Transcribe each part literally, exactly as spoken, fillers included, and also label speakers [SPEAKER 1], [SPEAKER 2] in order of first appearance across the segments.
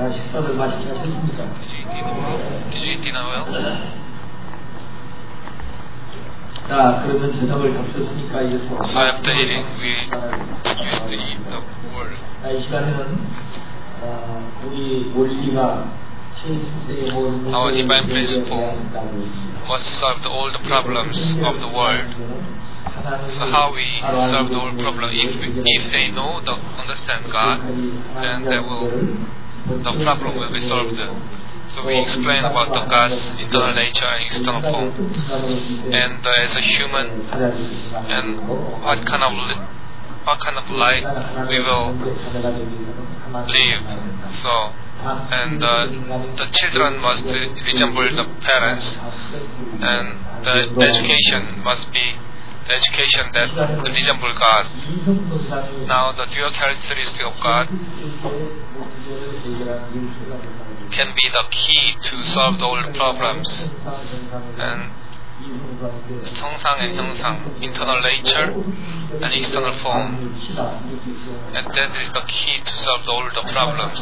[SPEAKER 1] 식사를 맛있게 하셨습니까?
[SPEAKER 2] Did you eat dinner well?
[SPEAKER 1] 자, 그러면 저녁을 잡수셨으니까 이제 또
[SPEAKER 2] So after eating, we used to eat the word.
[SPEAKER 1] 자, 이 시간에는 어, 우리 원리가
[SPEAKER 2] Our divine principle must solve the, all the problems of the world. So how we solve the whole problem? If we, if they know, the, understand God, then they will, the problem will be solved. So we explain about the God's internal nature and external form, and uh, as a human, and what kind of li- what kind of life we will live. So. And uh, the children must resemble the parents, and the education must be the education that resembles God. Now the dual characteristic of God can be the key to solve all the problems. And 성상 and 형상, internal nature and external form, and that is the key to solve all the problems.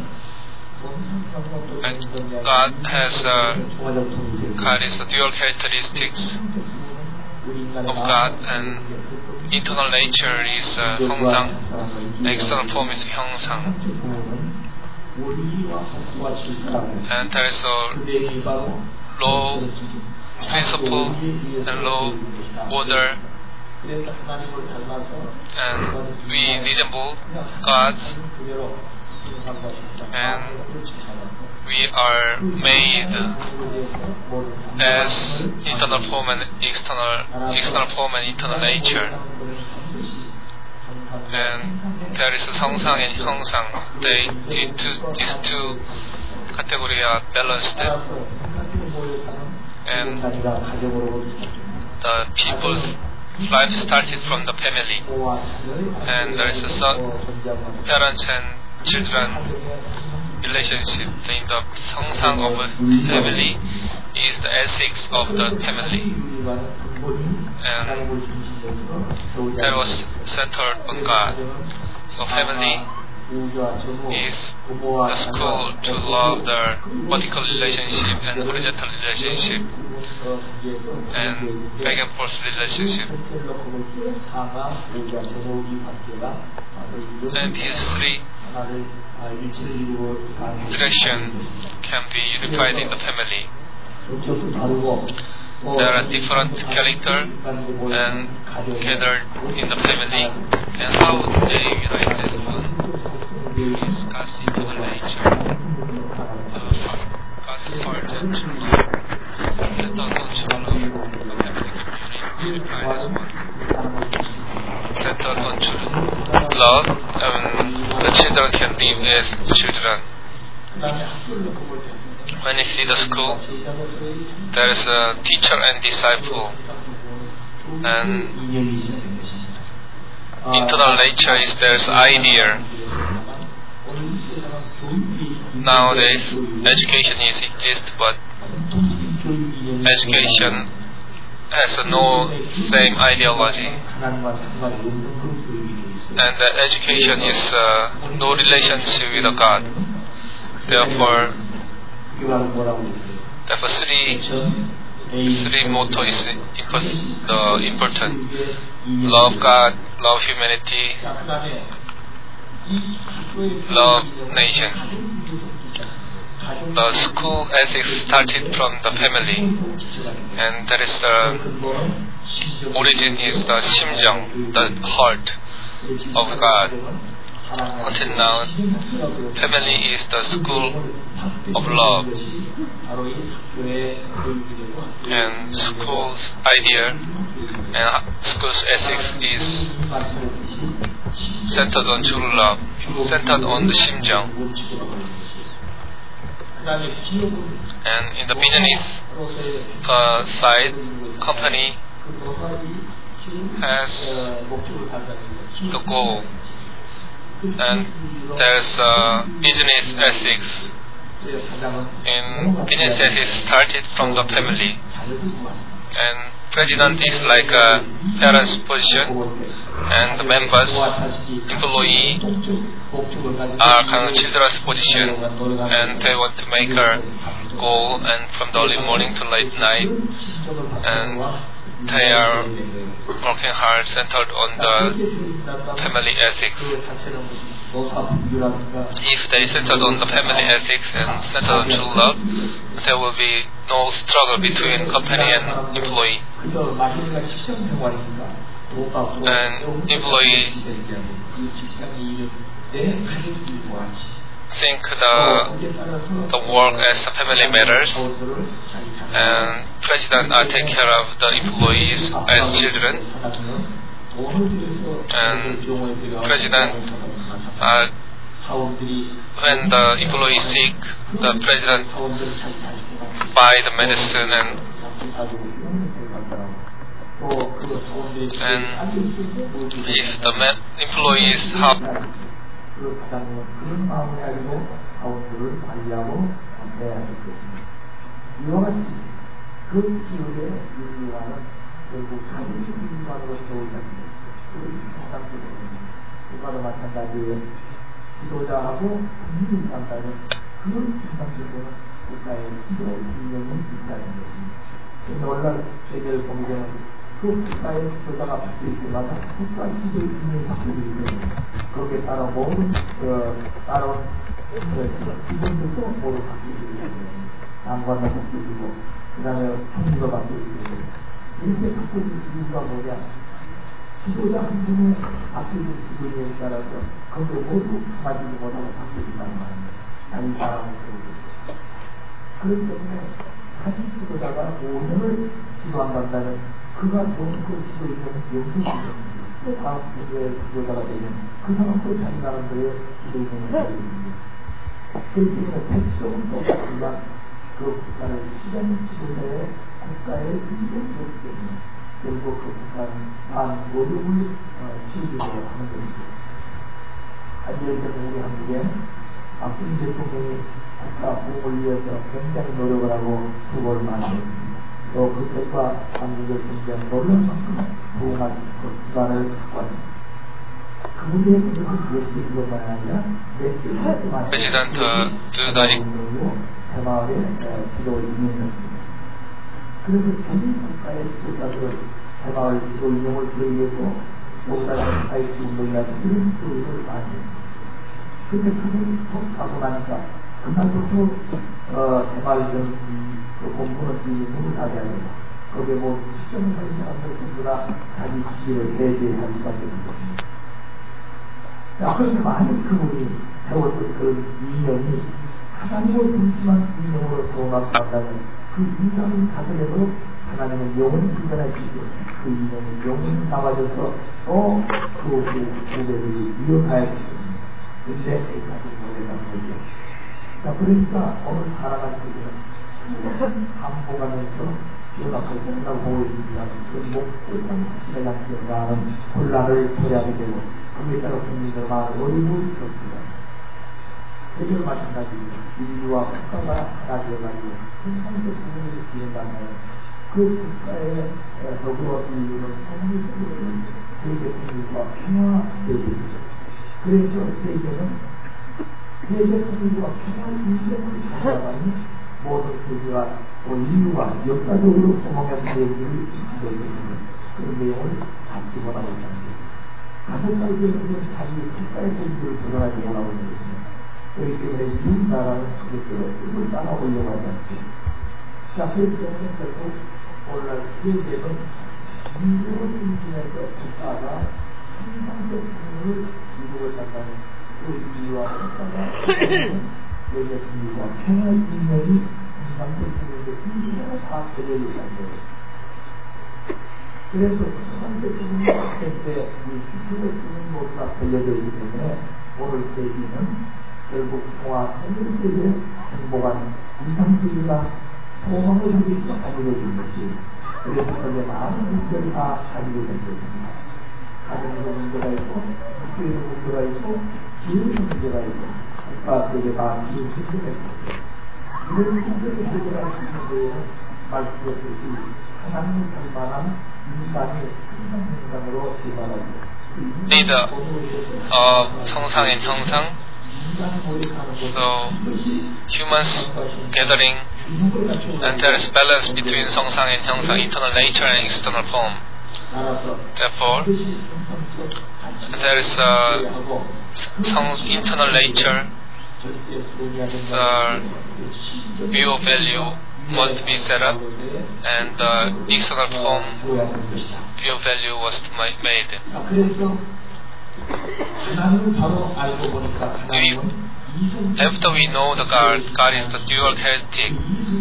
[SPEAKER 2] And God has uh, God is the dual characteristics of God, and internal nature is uh, 성상, external form is 형상. And there is a law, principle, and law, order, and we resemble God's. And we are made as internal form and external external form and internal nature. And there is a 성상 and 형상. They these two, these two categories are balanced. And the people's life started from the family. And there is a son, parents and children relationship. In the 성상 of a family is the ethics of the family, and that was centered on God. So family is the school to love the vertical relationship and horizontal relationship and back and forth relationship. And these three direction can be unified in the family. There are different characters and gathered in the family, and how they unite as one is God's internal nature, uh, God's heart and truth. That the children of the family can be unified as one. Centered on truth, love, and the children can live as children. When you see the school, there is a teacher and disciple, and internal nature is there's idea. Nowadays, education is exist, but education has no same ideology, and the education is uh, no relationship with God. Therefore, therefore three, three motto is the important: love God, love humanity, love nation. The school ethics started from the family, and that is the origin is the 심정, the heart of God. Until now, family is the school of love, and school's idea and school's ethics is centered on true love, centered on the 심정. And in the business uh, side, company has the goal, and there's uh, business ethics. In business ethics started from the family, and president is like a parent's position, and the members, employee, are kind of children's position, and they want to make a goal, and from the early morning to late night, and they are working hard, centered on the family ethics. If they centered on the family ethics and centered on true love, there will be no struggle between company and employee. And employee think the the work as a family matters, and president are take care of the employees as children, and president uh, when the employee is sick, the president buy the medicine, and and if the employees have
[SPEAKER 1] 지도자하고 국민이 산다는 그런 심상적으로 국가의 지도 균형이 있다는 것입니다. 오늘날 세계를 보게 되면 그 국가의 지도자가 바뀔 때마다 국가 지도의 균형이 바뀌기 때문에 거기에 따라 모든 어, 따라온 지도들도 모두 바뀌기 때문에 장관도 바뀌고 그 다음에 총리도 바뀌기 때문에 이렇게 바뀌는 이유가 뭐냐? 지도자 한 분의 바뀌는 지도에 따라서 그것도 모두 맞지 못하고 바뀌어진다는 말입니다. 자기 사람을 세우고 그렇기 때문에 한 지도자가 오 년을 지도한다는 그가 좋은 그 지도 이름은 영수지입니다. 또 다음 세대의 지도자가 되면 그 사람도 자기 나름대로의 지도 이름을 가지고 그렇기 때문에 백성은 똑같지만 그 국가를 시장 지도자의 국가의 인정이었기 때문에 결국 그 국가는 단 어려움을 치우려고 하는 것입니다. 예를 들면 우리 한국에 박근혜 대통령이 국가 부흥을 위해서 굉장히 노력을 하고 투고를 많이 했습니다. 또 그 결과 한국의 굉장히 놀랄 만큼 부흥한 기반을 갖고 왔습니다. 그분의 그것을 며칠 그것만 아니라 며칠 동안 새마을의 지도를 이행했습니다. 그래서 전 국가의 지도자들은 새마을 지도 이용을 기획했고 보다 사회주의 운동이라서 이런 교육을 많이 했습니다. 그런데 그분이 톡 하고 나니까 그날부터 어, 새마을 그 공부는 너무 하게 하고 거기에 뭐 시점을 가진 사람들 전부 다 자기 지지를 배제할 수밖에 없는 것입니다. 그런데 많은 그분이 세웠던 그런 이념이 하나님을 중심한 이념으로 세워나간다면 그 이념을 가져내도 하나님은 영원히 불변할 수 있고 그 이념은 영원히 남아져서 또 그 후배들이 이어가야 되겠습니다. 근데 여기까지 모래가 되죠. 자, 그러니까 오늘 살아갈 때는 한복하면서 기억하고 생각하고 보고 있습니다. 그 목표상 지나간 기억나는 혼란을 처리하게 되고 거기에 따라 국민들 많은 어려움을 겪습니다. 세계를 마찬가지입니다. 인류와 국가가 하나 되어가지고 생산적 부분을 기른다면 그 국가의 더불어 이루는 성리적으로는 세계 통일과 평화 세계입니다. 그래서 세계는 세계 통일과 평화 인정을 가져가니 모든 세계가 또 인류가 역사적으로 성공한 세계를 지도해주는 그런 내용을 같이 원하고 있다는 것입니다. 가족사회에서는 자기 국가의 통일을 드러나지 원하고 있는 것입니다. 그렇기 때문에 이웃 나라는 그것들을 뜻을 따라오려고 하지 않습니다. 자, 그렇기 때문에 결국 오늘날 세계는 인류를 중심해서 국가가 생산적 통일을 이루고 있다는 그 인류와 국가가 세계 통일과 평화의 인명이 생산적 통일의 인류가 다 되어져 있다는 거예요. 그래서 생산적 통일이 없을 때 이 수출을 쓰는 모두가 걸려져 있기 때문에 오늘 세계는 결국 평화 통일 세계에 행복한 이상주의가 소망을 가지고 가지고 있는 것이에요. 그래서 그게 많은 문제를 다 가지고 있는 것입니다. 가정에도 문제가 있고, 학교에도 문제가 있고, 기회에도 문제가 있고, 국가 세계 다 기회 문제가 있고, 이런 문제를 해결할 수 있는 데에는 말씀드렸듯이 하나님을 닮만한 인간이 항상 인간으로 제발하고 그
[SPEAKER 2] need of Seongsang and Hyeongsang. So humans gathering, and there is balance between Seongsang and Hyeongsang, internal nature and external form. Therefore, there is a some internal nature, the view of value must be set up, and the external form view of value was made. We, after we know the God, God is the dual characteristic,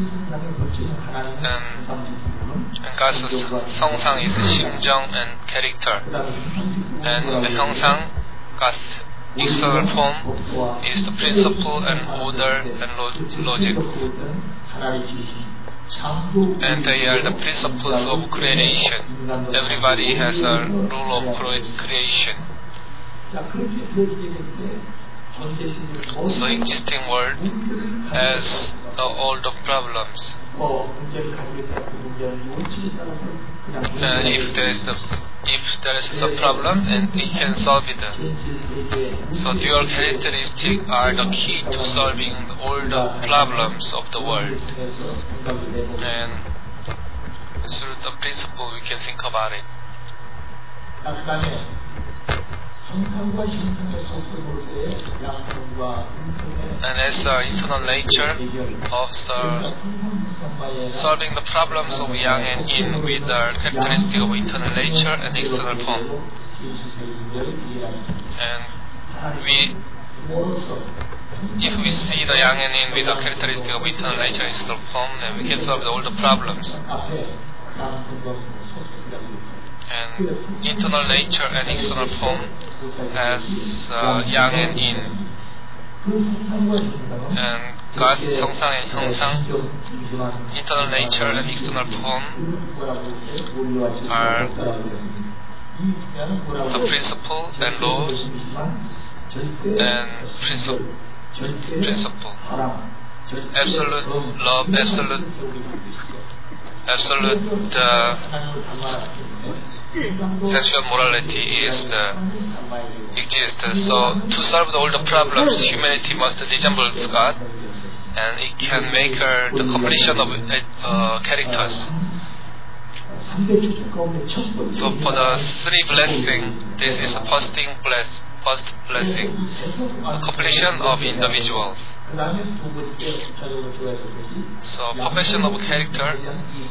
[SPEAKER 2] and, and God's Seongsang is 심정 and character, and the Hyeongsang, God's external form, is the principle and order and lo- logic. And they are the principles of creation. Everybody has a rule of creation. So existing world has uh, all the problems. And if there is a if there is a problem, and we can solve it. So dual characteristics are the key to solving all the problems of the world. And through the principle we can think about it. And as the internal nature of the solving the problems of yang and yin with the characteristic of internal nature and external form. And we, if we see the yang and yin with the characteristic of internal nature and external form, then we can solve all the problems. And internal nature and external form as uh, yang and yin. And God's Seongsang and Hyeongsang, internal nature and external form, are the principle and laws and principle, principle. Absolute love, absolute, absolute uh, sexual morality is the exists. So to solve all the problems, humanity must resemble God, and it can make her the completion of uh, characters. So for the three blessings, this is the first thing bless, first blessing, the completion of individuals. So perfection of character,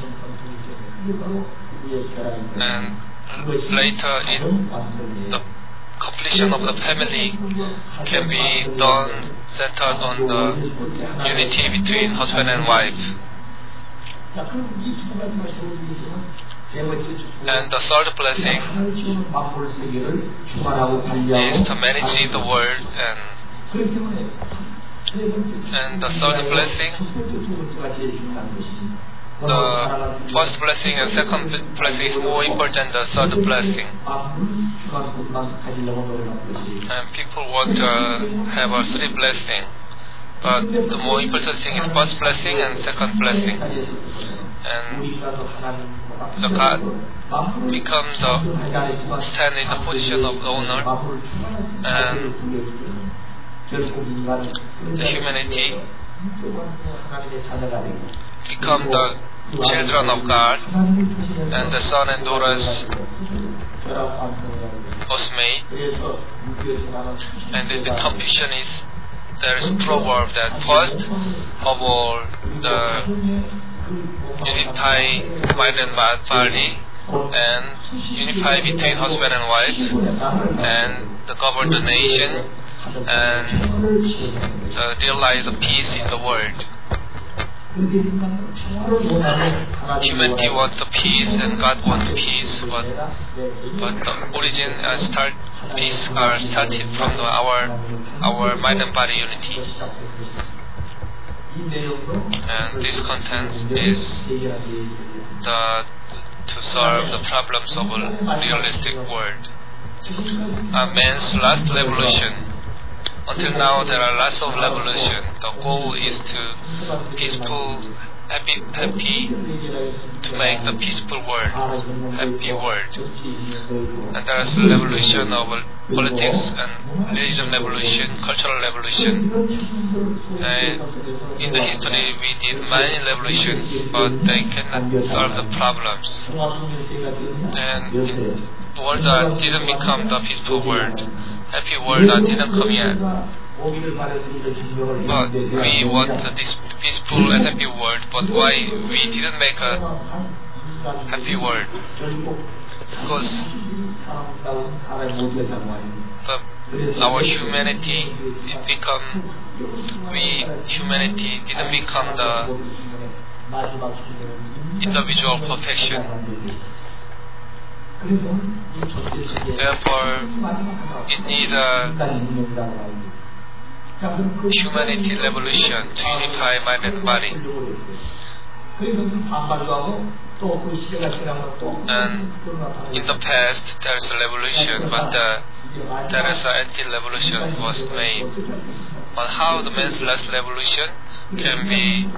[SPEAKER 2] and later in the completion of the family can be done centered on the unity between husband and wife. And the third blessing is to manage the world, and and the third blessing, the first blessing and second blessing is more important than the third blessing. And people want to have a three blessing, but the more important thing is first blessing and second blessing. And the God becomes the stand in the position of the owner, and the humanity become the children of God, and the son and daughters was made. And then the competition is, there is a proverb that first of all the unify mind and body, and unify between husband and wife, and the govern the nation, and uh, realize the peace in the world. Humanity wants the peace and God wants peace, but but the origin and start peace are started from the, our our mind and body unity. And this content is the to solve the problems of a realistic world. A man's last revolution. Until now, there are lots of revolution. The goal is to peaceful happy, happy to make the peaceful world, happy world. And there is a revolution of politics and religion revolution, cultural revolution. And in the history we did many revolutions, but they cannot solve the problems. And the world that didn't become the peaceful world, happy world that didn't come yet. But we want this peaceful and happy world, but why we didn't make a happy world? Because the, our humanity it become we humanity didn't become the individual perfection. Therefore, it needs a humanity revolution to unify mind and body. And in the past there is a revolution, but the, there is an anti-revolution was made. But how the man's last revolution can be,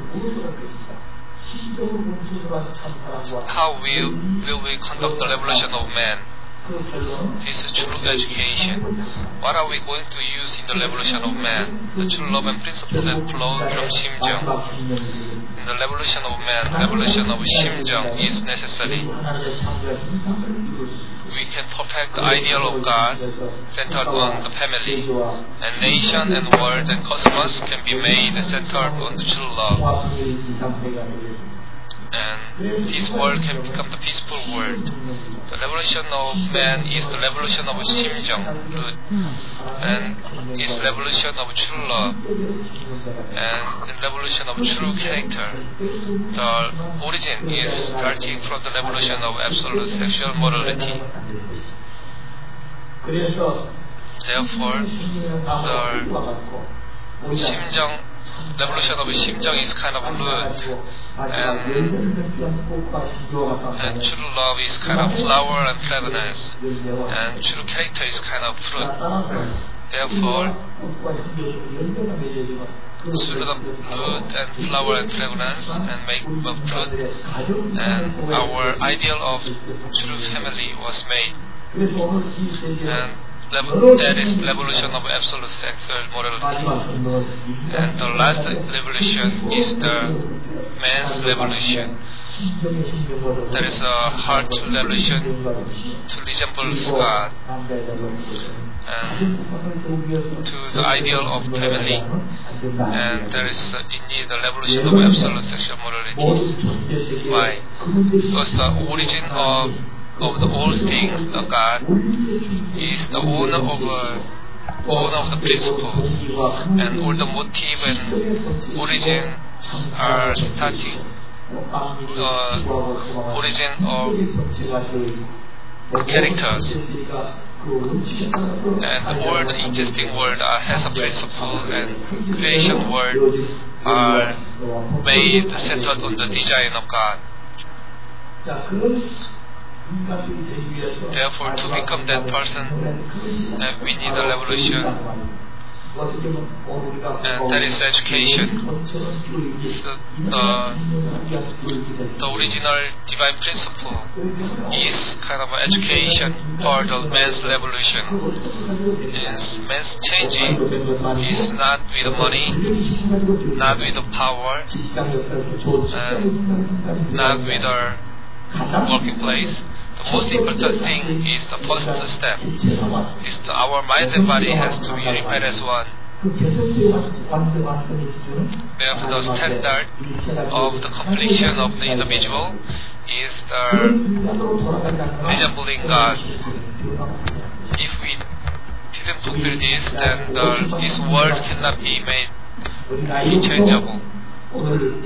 [SPEAKER 2] how will, will we conduct the revolution of man? This is true education. What are we going to use in the revolution of man? The true love and principle that flow from Simjung. In the revolution of man, revolution of Simjung is necessary. We can perfect the ideal of God centered on the family, and nation and world and cosmos can be made centered on the true love. And this world can become the peaceful world. The revolution of man is the revolution of Simjung root, and is revolution of true love, and the revolution of true character. The origin is starting from the revolution of absolute sexual morality. Therefore, the Simjung revolution of Simjung is kind of root, and, and true love is kind of flower and fragrance, and true character is kind of fruit. Therefore, through the root and flower and fragrance and make of fruit, and our ideal of true family was made. And that is revolution of absolute sexual morality. And the last revolution is the man's revolution. There is a heart revolution to resemble God and to the ideal of family. And there is indeed the revolution of absolute sexual morality. Why? Because the origin of of the all things, the God is the owner of uh, owner of the principles, and all the motive and origin are starting the origin of characters, and all the existing world are, has a principle, and creation world are made centered on the design of God. Therefore, to become that person, uh, we need a revolution, and that is education. The, uh, the original divine principle is kind of an education for the man's revolution. Is man's changing is not with the money, not with the power, and not with our working place. The most important thing is the first step. Is the, our mind and body has to be unified as one. Therefore, the standard of the completion of the individual is the resembling God. If we didn't fulfill this, then the, this world cannot be made interchangeable. From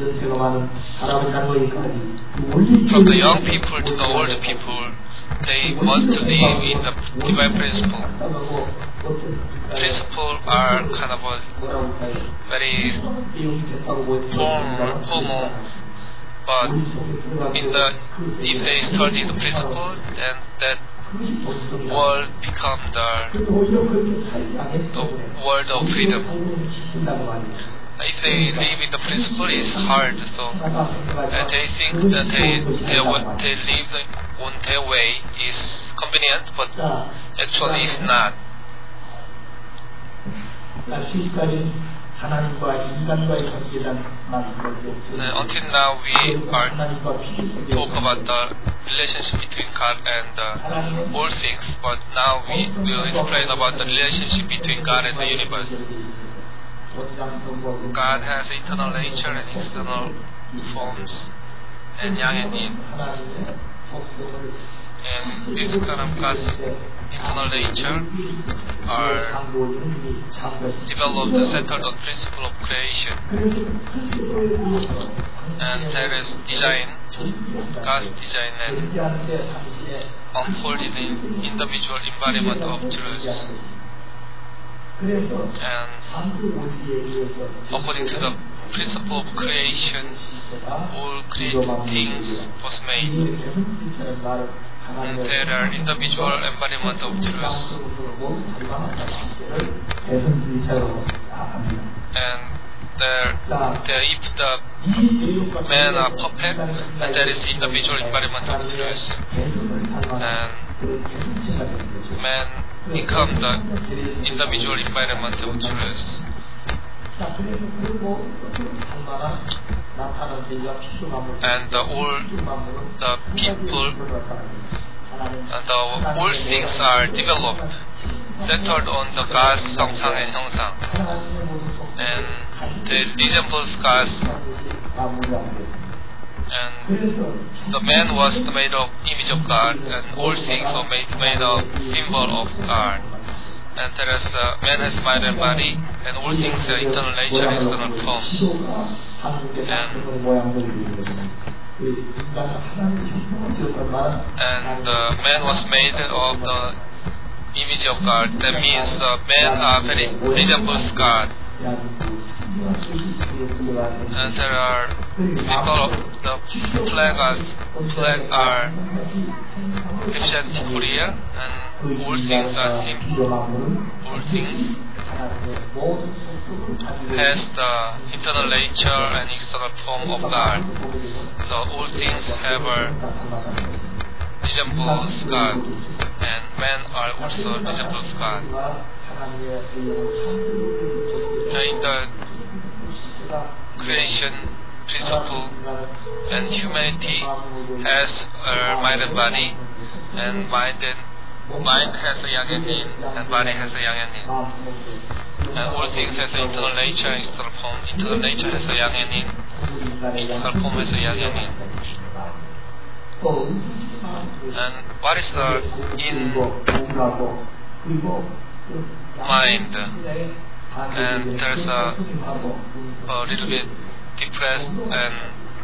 [SPEAKER 2] the young people to the old people, they must live in the divine principle. Principles are kind of a very formal, formal, but in the if they study the principle, then that world become the the world of freedom. if they live in the principle, it's hard. So uh, they think that they they, they live on their way is convenient, but actually it's not. Uh, until now, we are talk about the relationship between God and uh, all things, but now we will explain about the relationship between God and the universe. God has eternal nature and external forms, and yang and yin. And this kind of God's eternal nature are developed centered on principle of creation. And there is design, God's design and unfolded in individual embodiment of truth. And according to the principle of creation, all created things was made. And there are individual embodiment of truth. And there, there if the men are perfect, and there is individual embodiment of truth. And men become the individual embodiment of truth. And the, all the people and the, all things are developed centered on the God's Sangsang and Hyongsang, and they resemble God's. And the man was made of image of God, and all things were made made of symbol of God. And there is uh, man has mind and body, and all things are eternal nature and external form. And, and uh, man was made of the image of God. That means uh, men are very resembles God. And there are symbol of the flag as flag are represent Korea, and all things are symbol. All things has the internal nature and external form of God. So all things have a resembles God, and men are also resembles God. In the creation principle, and humanity has a mind and body, and mind and mind has a yang and yin, and body has a yang and yin. And all things has an internal nature and external form. Internal nature has a yang and yin, external form has a yang and yin. And what is the in mind? And there's a, a little bit depressed and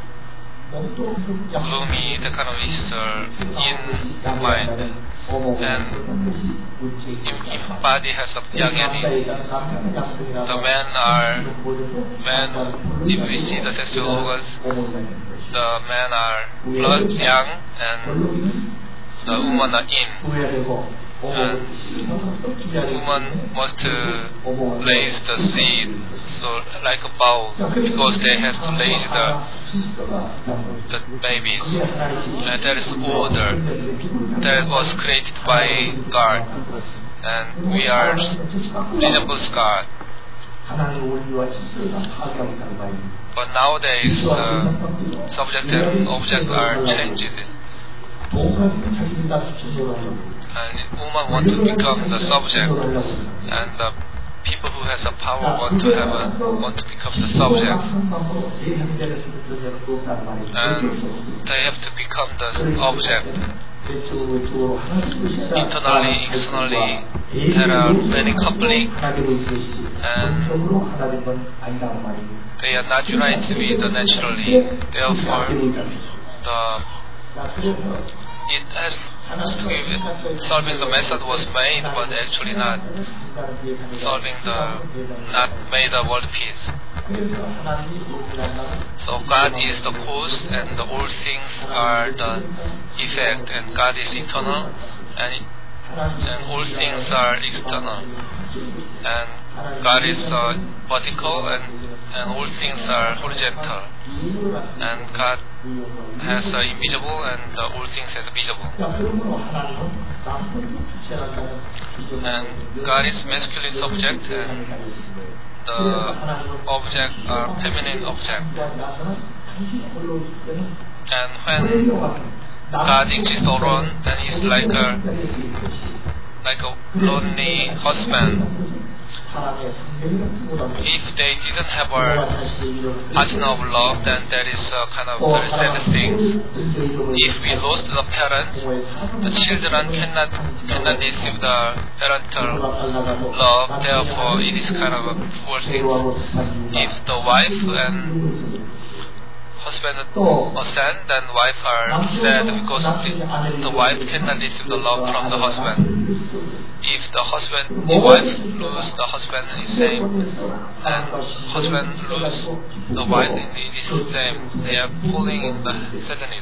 [SPEAKER 2] gloomy, the kind of is uh, in mind. And if, if body has a yang and yin, the men are men. If we see the sexual organs, the men are blood yang, and the women are yin. And woman must uh, raise the seed, so like a bowl, because they have to raise the the babies. And there is order that was created by God, and we are resembles God. But nowadays, the subject and object are changed. And woman want to become the subject, and the people who has the power want to have a, want to become the subject, and they have to become the object. Internally, externally, there are many conflicts, and they are not united with naturally. Therefore, the it has to give, solving the method was made, but actually not solving the not made a world peace. So God is the cause, and the all things are the effect, and God is eternal, and and all things are external, and God is uh, vertical, and and all things are horizontal, and God has uh, invisible, and uh, all things as visible. And God is masculine subject, and the object are feminine object. And when God exists alone, then he's like a like a lonely husband. If they didn't have a partner of love, then that is a kind of very sad thing. If we lost the parents, the children cannot cannot receive the parental love. Therefore, it is kind of a poor thing. If the wife and husband ascend, then wife are sad because the, the wife cannot receive the love from the husband. If the husband, the wife lose the husband is same, and husband lose the wife, it is the same. They are pulling in the sadness.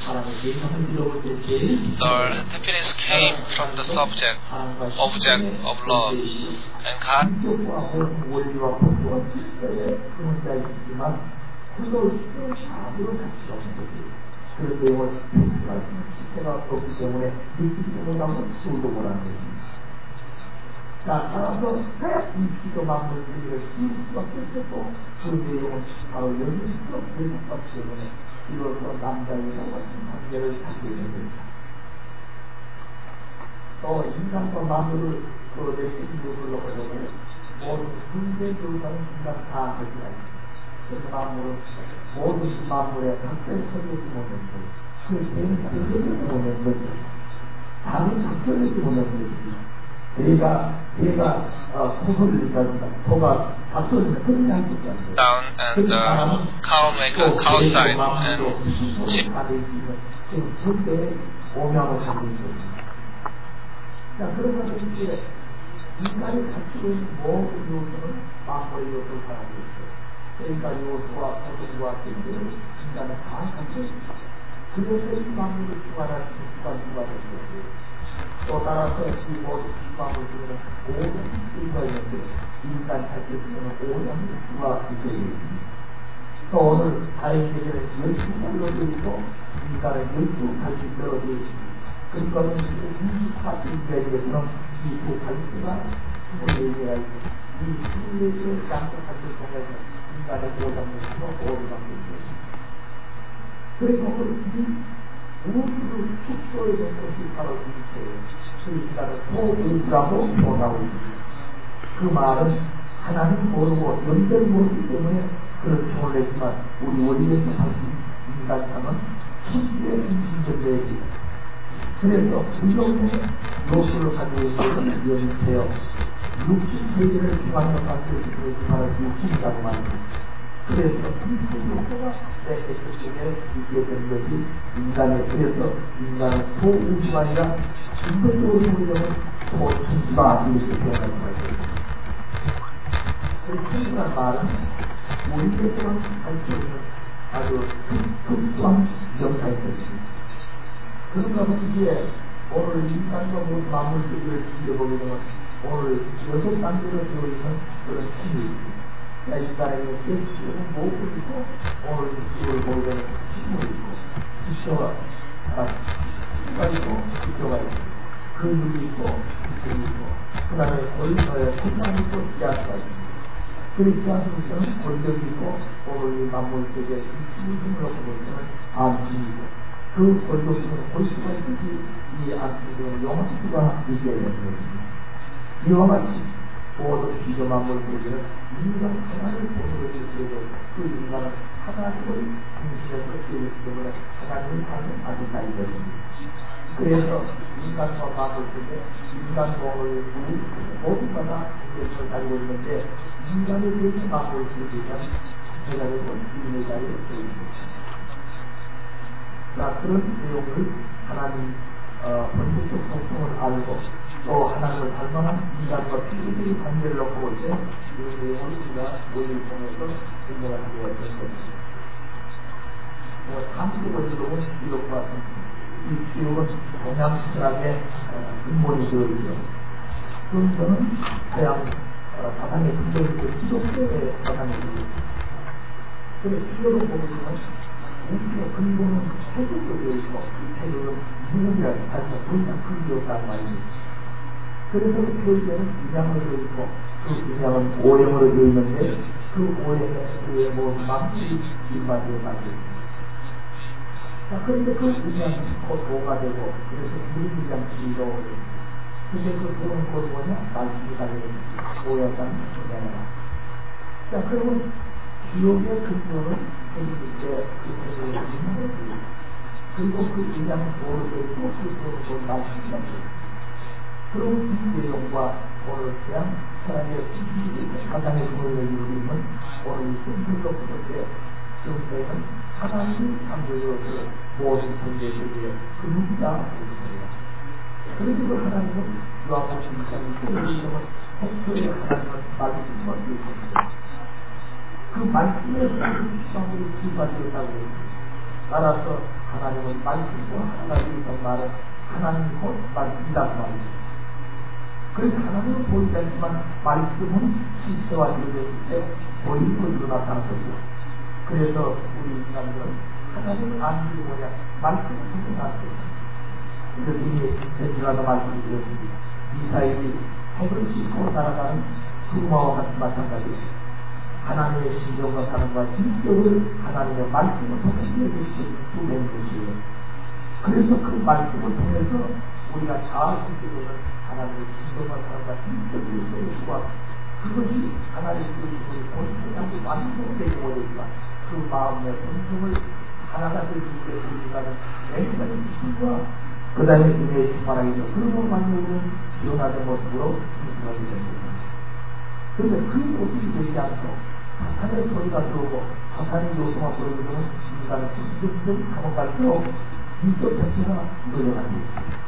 [SPEAKER 2] The happiness came from the subject, object of love, and God.
[SPEAKER 1] 자, 따라서 사약 인기도 만물들을 지을 수밖에 없고 그 내용은 바로 여기서 대상법 때문에 이로써 남자이라고 같은 관계를 갖게 됩니다. 또 인간과 만물을 그 내식으로 하려면 모든 문제 교사는 인간 다 하지 않습니다. 그 만물은 모든 만물의 각자의 설계지 못하는 거예요. 그 개인 설계지 못하는 거죠. 다른 작전이지 못하는 거죠. 얘가, 얘가, 어, 소설을 가진다. 소가 작전을 그냥 하지 않습니다.
[SPEAKER 2] Down and uh, cow make a cow side and sheep.
[SPEAKER 1] 지금 절대 오명을 하고 있습니다. 자, 그러면 이제 인간이 갖추고 있는 모든 요소는 만물의 요소를 가지고 있어요. 그러니까 요소와 고통과 생기를 인간은 다 갖고 있습니다. 그래서 이 만물을 주관할 수 있는 주관, 주관을 했어요. 또 따라서 이 모든 주관을 주는 오는 의가 있는데 인간 자체에 쓰는 오는 의가 있습니다. 또 오늘 다행히는 열두 갈로 되어 있고 인간은 열두 갈이 되어 있습니다. 그러니까 이십사 인간에게서는 이 두 갈수가 스물네 개가 있고 이 스물네 개의 양쪽 갈을 통해서 인간의 오장면과 오장면이 그래서 이 우주를 축소해 준 것이 바로 인체예요. 그 인간은 소우주라고 표현하고 있습니다. 그 말은 하나님 모르고 연결 모르기 때문에 그런 표현을 했지만 우리 원리에서 사실 인간상은 천지의 중심적이에요. 그래서 불경의 요소를 가지고 있는 연체요. 육신 세계를 기반으로 봤을 때 그 말을 육신이라고 말합니다. 그래서 이 요소가 세계적 속에 있게 된 것이 인간의, 그래서 인간은 소우주가 아니라 근본적으로 보려면 소천지가 이렇게 표현하는 거예요. 그 천지란 말은 우리에서만 할 수 있는 아주 특수한 역사인 것입니다. 그런가 보면 이제 오늘 인간과 모든 만물 세계를 지켜보게 되면 오늘 여섯 단계로 되어 있는 그런 힘이 있습니다. 인간에게 깨치는 목을 있고 오늘 이걸 보게 되면 힘을 있고 기초가 기초가 있고 기초가 있고 근육이 있고 기초가 있고 그 다음에 골격에 손만 있고 지하수가 있습니다. 그 지하수는 골격이 있고 오늘 만물 세계의 힘을 놓고 볼 때는 안심이고 그 골격에는 골수가 있듯이 이 안심에는 용수가 있게 되는 것입니다. 이와 같이 모든 기저 만물 세계는 인간 하나를 보는 것이 되고 그 인간은 하나님의 중심에서 되기 때문에 하나님의 삶은 아주 나이거든요. 그래서 인간과 만물 속에 인간 몸을 모두마다 인격을 가지고 있는데 인간에 대해서 만물 세계가 대단하고 인의 자리에 되어 있습니다. 자, 그런 내용을 하나님 어, 본질적 속성을 알고 또 하나님을 닮아난 인간과 피디들의 관계를 놓고 볼 때 이 내용을 우리가 논의를 통해서 생각을 하게 될 것입니다. 상식적으로 기록은 기록과 같습니다. 이 기록은 동양 철학의 근본이 되어 있죠. 그럼 저는 서양 사상의 근본이 기독교의 사상이 되어 있습니다. 그래서 필요로 보면 우리의 근본은 태극으로 되어 있고 그 태극은 무기라 해서 더 이상 큰 게 없다는 말입니다. 그래서 그 표제는 인양으로 되어 있고 그 인양은 오형으로 되어 있는데 그 오형에 그의 모든 망치를 일반으로 만들고 있습니다. 자, 그런데 그 인양은 곧 도가 되고 그래서 무인양 지위가 오릅니다. 근데 그 도는 곧 뭐냐? 말씀이 달려있습니다. 오약한 인양이다. 자, 그러면 기억의 근본은 태극인데 그 태극을 있는 거지. 그리고 그 인양은 도로 되어 있고 그 도는 곧 말씀이 달려있습니다. 그리고 이 내용과 오늘 그냥 사랑의 사상의 근원을 이루는 오늘 이 성경적 그것에 성경은 하나님이 창조주로서 모든 세계에 그 누구다 그랬습니다. 그래서 하나님은 요한복음 십 장 이십일 절은 태초에 하나님은 말씀과 되었습니다. 그 말씀의 수방으로 기반되었다고 했습니다. 따라서 하나님은 말씀과 하나님의 말은 하나님 곧 말씀이라는 말입니다. 그래서 하나님은 보이지 않지만 말씀은 실체와 이루어졌을 때 보이는 것으로 나타난 거죠. 그래서 우리 인간들은 하나님을 아는 게 뭐냐? 말씀을 통해서 알 수 있습니다. 그래서 이미 며칠마다 말씀을 드렸습니다. 이사일이 핵을 싣고 살아가는 구마와 같은 마찬가지로 하나님의 신경과 사랑과 인격을 하나님의 말씀을 통해서 이어질 수 있는 것이에요. 그래서 그 말씀을 통해서 우리가 잘 지키는 하나님의 신경과 사랑과 인격을 보여주고 그것이 하나님의 그릇을 본성하고 완성되게 못했지만 그 마음의 본성을 하나가 되기 위해 우리가는 매일매일 기술과 그 다음에 은혜의 충만하게 되고 그런 것만 우리는 변화된 모습으로 인생하게 된 것입니다. 그런데 그 모습이 되지 않고 사탄의 소리가 들어오고 사탄의 요소가 들어오면 인간은 점점 감옥 갈수록 인격 자체가 늘어나게 있습니다.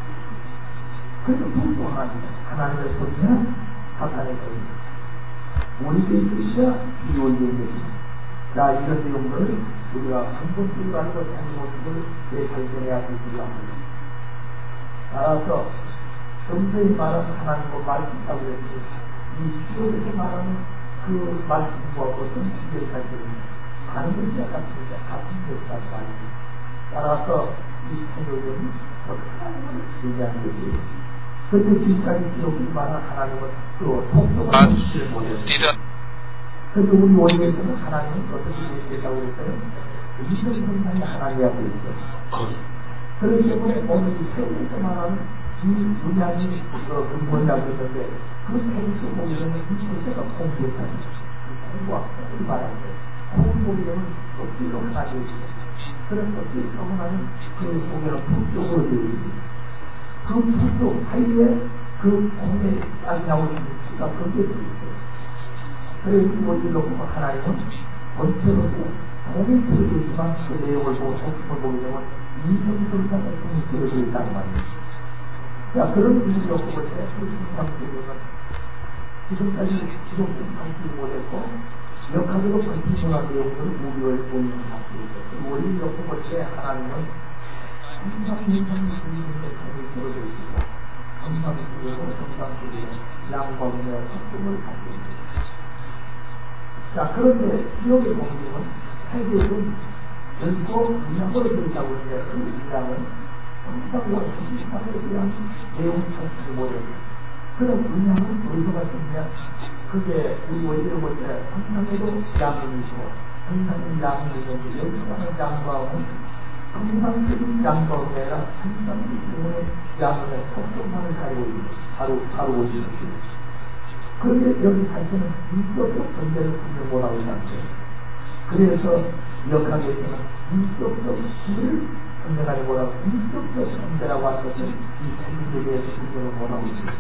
[SPEAKER 1] 그래서 둘도 하나입니다. 하나님의 소리냐 사탄의 소리냐 원리의 뜻이야 비원리의 뜻이야. 자, 이런 내용들을 우리가 근본적으로 알고 자기 모습을 재발견해야 될 줄을 압니다. 따라서 정서의 말은 하나님과 말씀이라고 했는데 이 필요에서 말하는 그 말씀과 어떤 기계까지 다른 것이 같습니다. 같은 것이라고 말입니다. 따라서 이 태교는 하나님을 얘기하는 것이에요. 그런데 지금까지 기록이 말한 하나님은 또 통독을 주지 못했습니다. 그래서 우리 원리에서는 하나님은 어떻게 얘기했다고 그랬어요? 이런 성상이 하나님이라고 그랬어요. 그렇기 때문에 오늘 이 태교에서 말하는 이 문양이 근본이라고 했는데 그 태교에서 보게 되면 이 태교가 공부했다는 태교와 콩을 말하는 거예요. 콩을 보게 되면 껍질로 하나 되어 있어요. 그래서 껍질을 하고 나면 그 속에는 풀쪽으로 되어 있습니다. 그 풀쪽 사이에 그 콩에 싹이 나오는 씨가 거기에 들어있어요. 그래서 이 원리로 보면 하나님은 전체로서 콩이 들어져 있지만 그 내용을 보고 속성을 보게 되면 이성성상의 콩이 들어져 있다는 말입니다. 자, 그런 의미로 볼 때 그 성상적으로는 지금까지 기독교 방식이 못했고 역학으로 불필요한 내용들을 우리의 본인이 갖고 있어요. 원리로 볼 때 하나님은 항상 인상이 주님의 삶이 들어져 있습니다. 항상 그리고 항상 그리고 양광의 성품을 갖고 있습니다. 자, 그런데 기억의 공격은 세계는 결코 인양으로 되어 있다고 했는데 그 인양은 항상 원수식상에 대한 내용을 찾지 못합니다. 그런 인양은 어디서 갔느냐? 그게 우리 원리를 볼 때 항상에도 양이 있고 항상은 양이 있는데 여기서 양과는 항상적인 양과가 아니라 항상적인 때문에 양의 속성만을 가리고 있는 바로 바로 오지 않습니다. 그런데 여기 사실은 인격적 존재를 분명 못하고 있다는 거예요. 그래서 역학에서는 인격적 힘을 분명하게 못하고 인격적 존재라고 하는 것은 이 생명에 대해서 분명을 못하고 있습니다.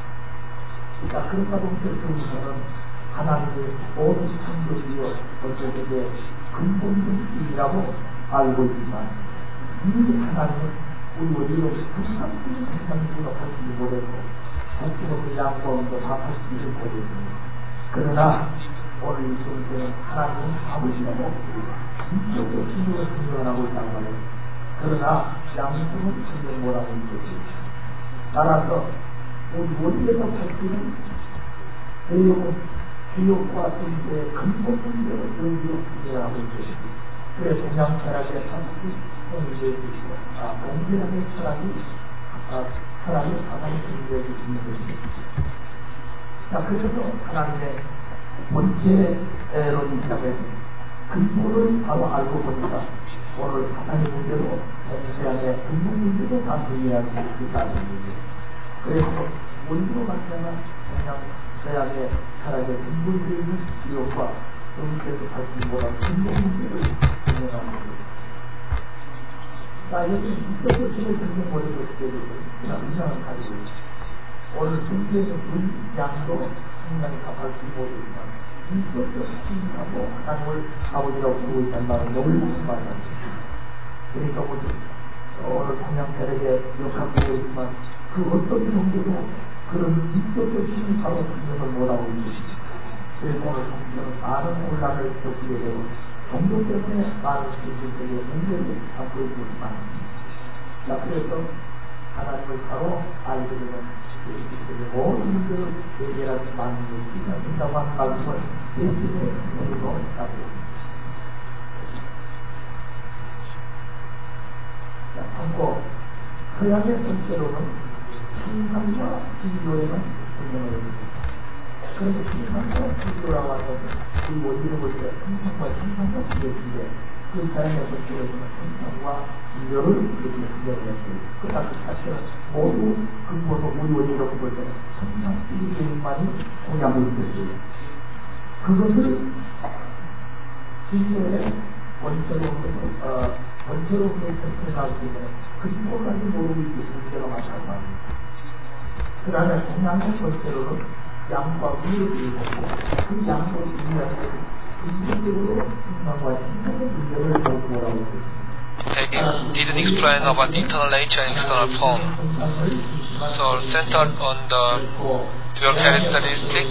[SPEAKER 1] 자, 그런가 보면 성경은 하나님의 모든 창조주여 어쩔 때 근본적인 일이라고 알고 있지만 이 하나님은 우리 원리로 항상적인 생산적으로 할 수 못했고 할수 없는 양보함도 다 할 수 있는 것이었습니다. 그러나 오늘 이 순간에는 하나님은 아버지가 없습니다. 인격적 신경을 증명하고 있다는 말이에요. 그러나 양심은 증명 못하고 있는 것입니다. 따라서 우리 원리에서 할 수 있는 내용은 교육과 통제의 근본 문제를 연구로 이해하고 있습니다. 그래서 동양 철학의 상식이 통제되어 있고, 아, 동양의 철학이, 아, 철학의 사상의 통제되어 있는 것입니다. 자, 그래서 하나님의 원죄론이 시작해서 근본을 바로 알고 보니까 오늘 사상의 문제도 동양의 근본 문제도 다 이해할 수 있다는 얘기예요. 그래서 원죄로 말하면 동양 서양의 철학의 근본적인 기록과 영국에서 발생 못한 근본 문제를 증명하는 것입니다. 자, 여기 이쪽으로 지금 증명 모델을 어떻게 되고 그냥 의상을 가지고 있습니다. 오늘 성경의 문, 양도 상당히 값할지 모르지만 이쪽으로 신하고 하나님을 아버지라고 부르고 있다는 말은 너무 말이야. 그러니까 뭐지? 오늘 동양 철학의 역학되어 있지만 그 어떤 정도로 그런 인격적 힘이 바로 성경을 못하고 있습니다. 그래서 오늘 성경은 많은 혼란을 겪게 되고 종교 때문에 많은 신들에게 문제를 갖고 있는 것이 많습니다. 자, 그래서 하나님을 바로 알게 되면 모든 문제를 해결할 수 많은 것이 있다고 하는 말씀을 예수님의 이름으로 답했습니다. 자, 참고 서양의 번째로는 신앙과 진교에는 분명을 해줍니다. 그런데 신앙과 진교라고 하는 것은 이 원리를 볼 때 신앙과 신앙과 진교인데 그 사람의 번째로는 신앙과 진교를 이렇게 분명을 했어요. 그러나 그 사실은 모두 근본으로 우리 원리로 볼 때는 신앙 진교인만이 공약을 했어요. 그것을 진교의 원체로 어, 원체로 생각하기 때문에 근본까지 모르고 있는 문제가 많다고 합니다. 그 다음에 동양의 번째로는 양과 위를 이루고 그 양과 위를 근본적으로 인간과 신앙의 문제를 뭐라고 했습니다.
[SPEAKER 2] They didn't explain about internal nature and external form. So centered on the dual characteristic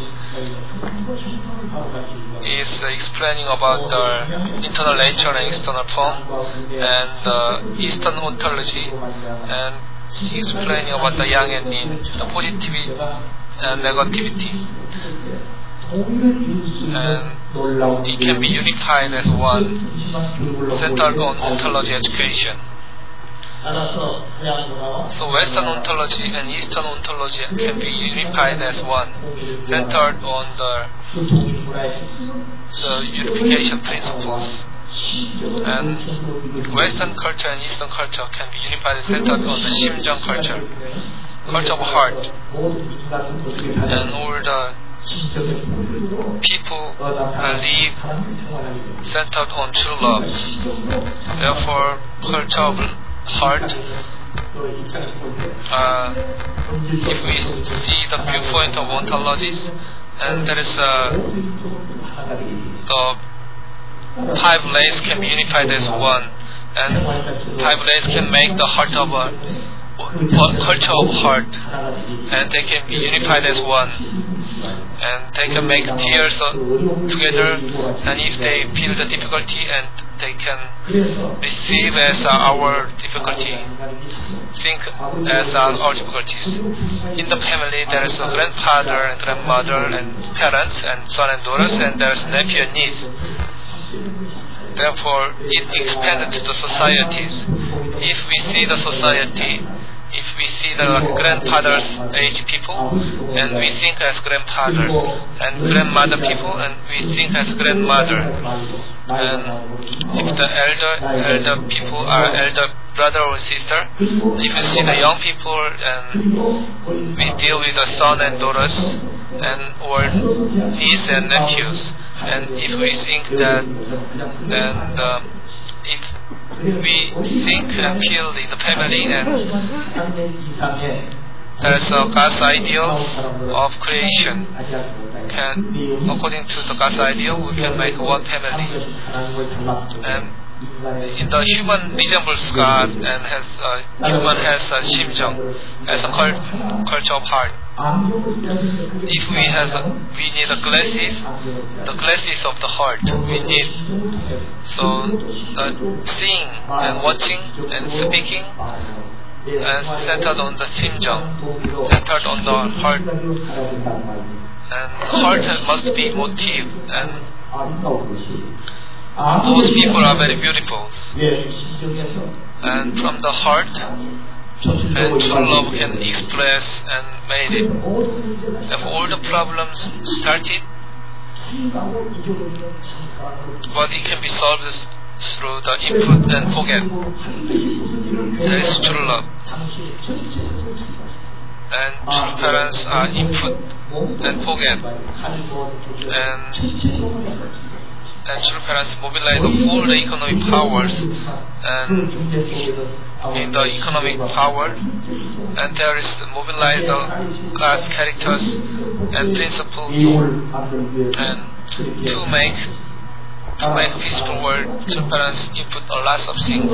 [SPEAKER 2] is explaining about the internal nature and external form and the Eastern ontology and explaining about the yang and yin, the positivity and negativity. And it can be unified as one, centered on ontology education. So Western ontology and Eastern ontology can be unified as one, centered on the, the unification principles. And Western culture and Eastern culture can be unified and centered on the Shimjang culture, culture of heart, and all the people live centered on true love. Therefore, culture of heart, uh, if we see the viewpoint of ontologies, and there is uh, the five layers can be unified as one, and five layers can make the heart of a, a culture of heart, and they can be unified as one, and they can make tears together, and if they feel the difficulty, and they can receive as our difficulty, think as our difficulties. In the family, there is a grandfather and grandmother and parents and son and daughters, and there is nephew and niece. Therefore, it expanded to the societies. If we see the society, if we see the grandfather's age people, and we think as grandfather, and grandmother people, and we think as grandmother, and if the elder elder people are elder brother or sister, if you see the young people, and we deal with the son and daughters, and or niece and nephews, and if we think that, then the, if we think and feel in the family, and there's a God's ideal of creation. Can, according to the God's ideal, we can make one family. And in the human resembles God, and has uh, human has a Shimjang, as a cult, culture of heart. If we has a, we need a glasses, the glasses of the heart we need. So uh, seeing and watching and speaking and centered on the Shimjang, centered on the heart. and heart must be motive, and those people are very beautiful. And from the heart, and true love can express and made it. If all the problems started, but it can be solved through the input and forget. That is true love. And true parents are input and forget. And, and true parents mobilize all the economic powers and in the economic power, and there is mobilize the God's characters and principles, and to make to make peaceful world, true parents input a lot of things,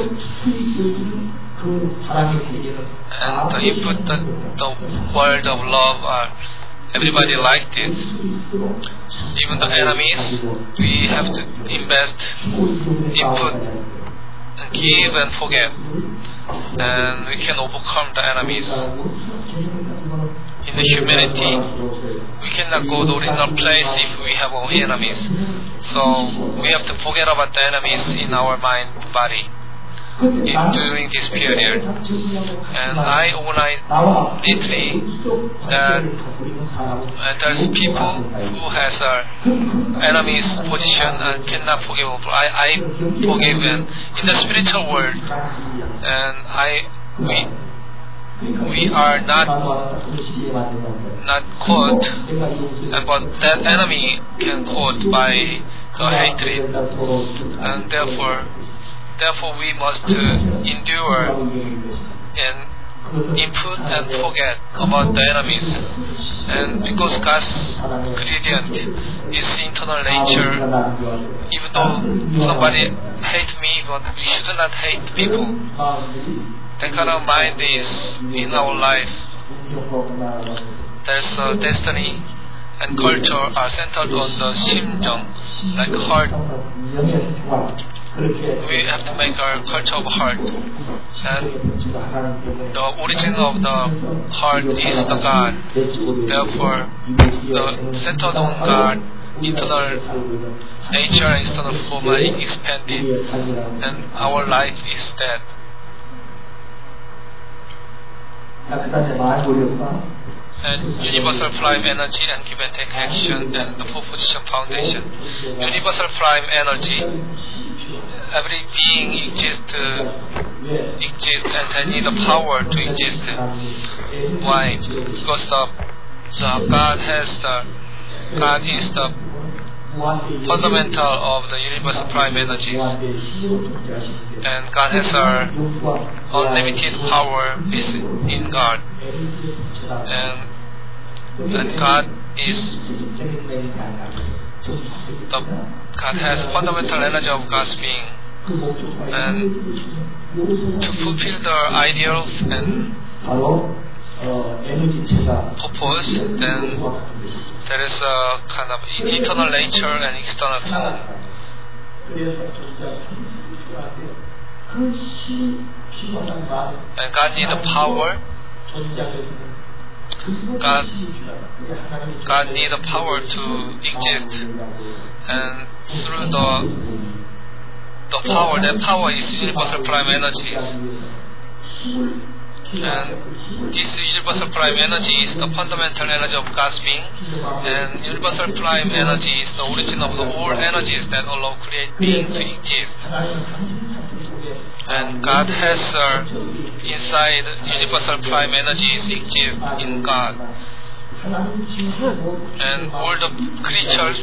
[SPEAKER 2] and the input the, the word of love are everybody like this. Even the enemies, we have to invest, input, and give and forget, and we can overcome the enemies. In the humanity, we cannot go to the original place if we have only enemies. So we have to forget about the enemies in our mind, body, in, during this period. And I organize lately that uh, there's people who has a enemy's position and cannot forgive. I, I forgive them in the spiritual world, and I we. We are not not caught, but that enemy can caught by the hatred, and therefore, therefore we must uh, endure and input and forget about the enemies. And because God's gradient is internal nature, even though somebody hates me, but we should not hate people. That kind of mind is in our life. There's uh, destiny and culture are centered on the 심정, like heart. We have to make our culture of heart. And the origin of the heart is the God. Therefore, the centered on God, internal nature and external form are expanded, and our life is that. And Universal Prime Energy and Give and Take Action and the Four Position Foundation. Universal Prime Energy, every being exists, uh, exists and they need the power to exist. Why? Because the, the God has the God is the fundamental of the Universal Prime Energies, and God has our unlimited power is in God, and, and God is the God has fundamental energy of God's being, and to fulfill the ideals and purpose, then there is a kind of internal nature and external form. And God needs the power. God, God needs the power to exist. And through the the power, that power is universal prime energies. And this universal prime energy is the fundamental energy of God's being, and universal prime energy is the origin of the all energies that allow create being to exist. And God has uh, inside universal prime energies exist in God, and all the creatures.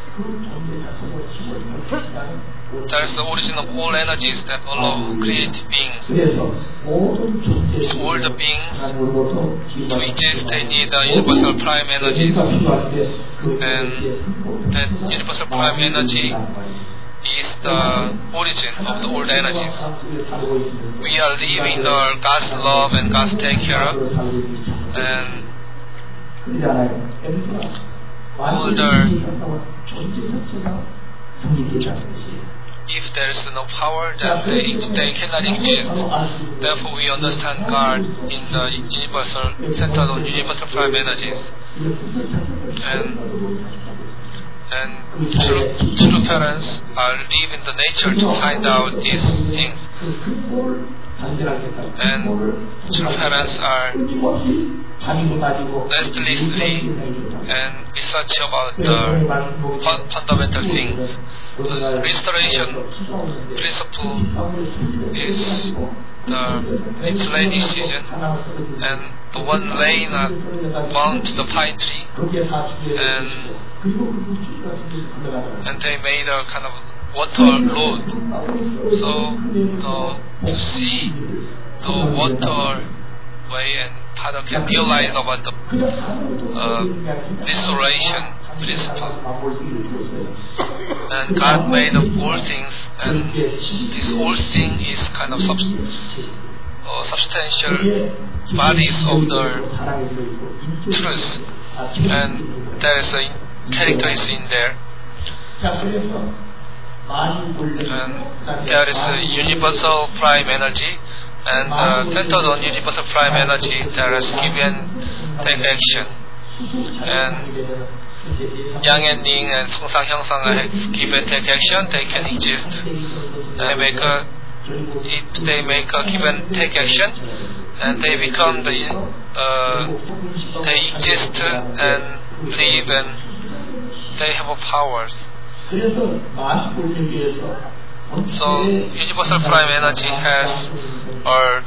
[SPEAKER 2] That is the origin of all energies that allow create beings. All the beings to exist, they need the universal prime energies. And that universal prime energy is the origin of the old energies. We are living the God's love and God's take care of. And all the if there is no power, then they, they cannot exist. Therefore, we understand God in the universal, centered on universal prime energies. And, and true, true parents are live in the nature to find out these things. And true parents are restlessly and research about the fun, fundamental things. The restoration principle is the it's rainy season, and the one rain are bound to the pine tree, and and they made a kind of water road. So the, to see the water way, and father can realize about the uh, restoration principle. And God made of all things, and this all thing is kind of sub, uh, substantial bodies of the truth, and there is a characters in there. And there is a universal prime energy, and uh, centered on universal prime energy, there is give and take action. And Yang and Ning and Songsang Hyungsang give and take action, they can exist. They make a, if they make a give and take action, and they become the, uh, they exist and live, and they have powers. So universal prime energy has, or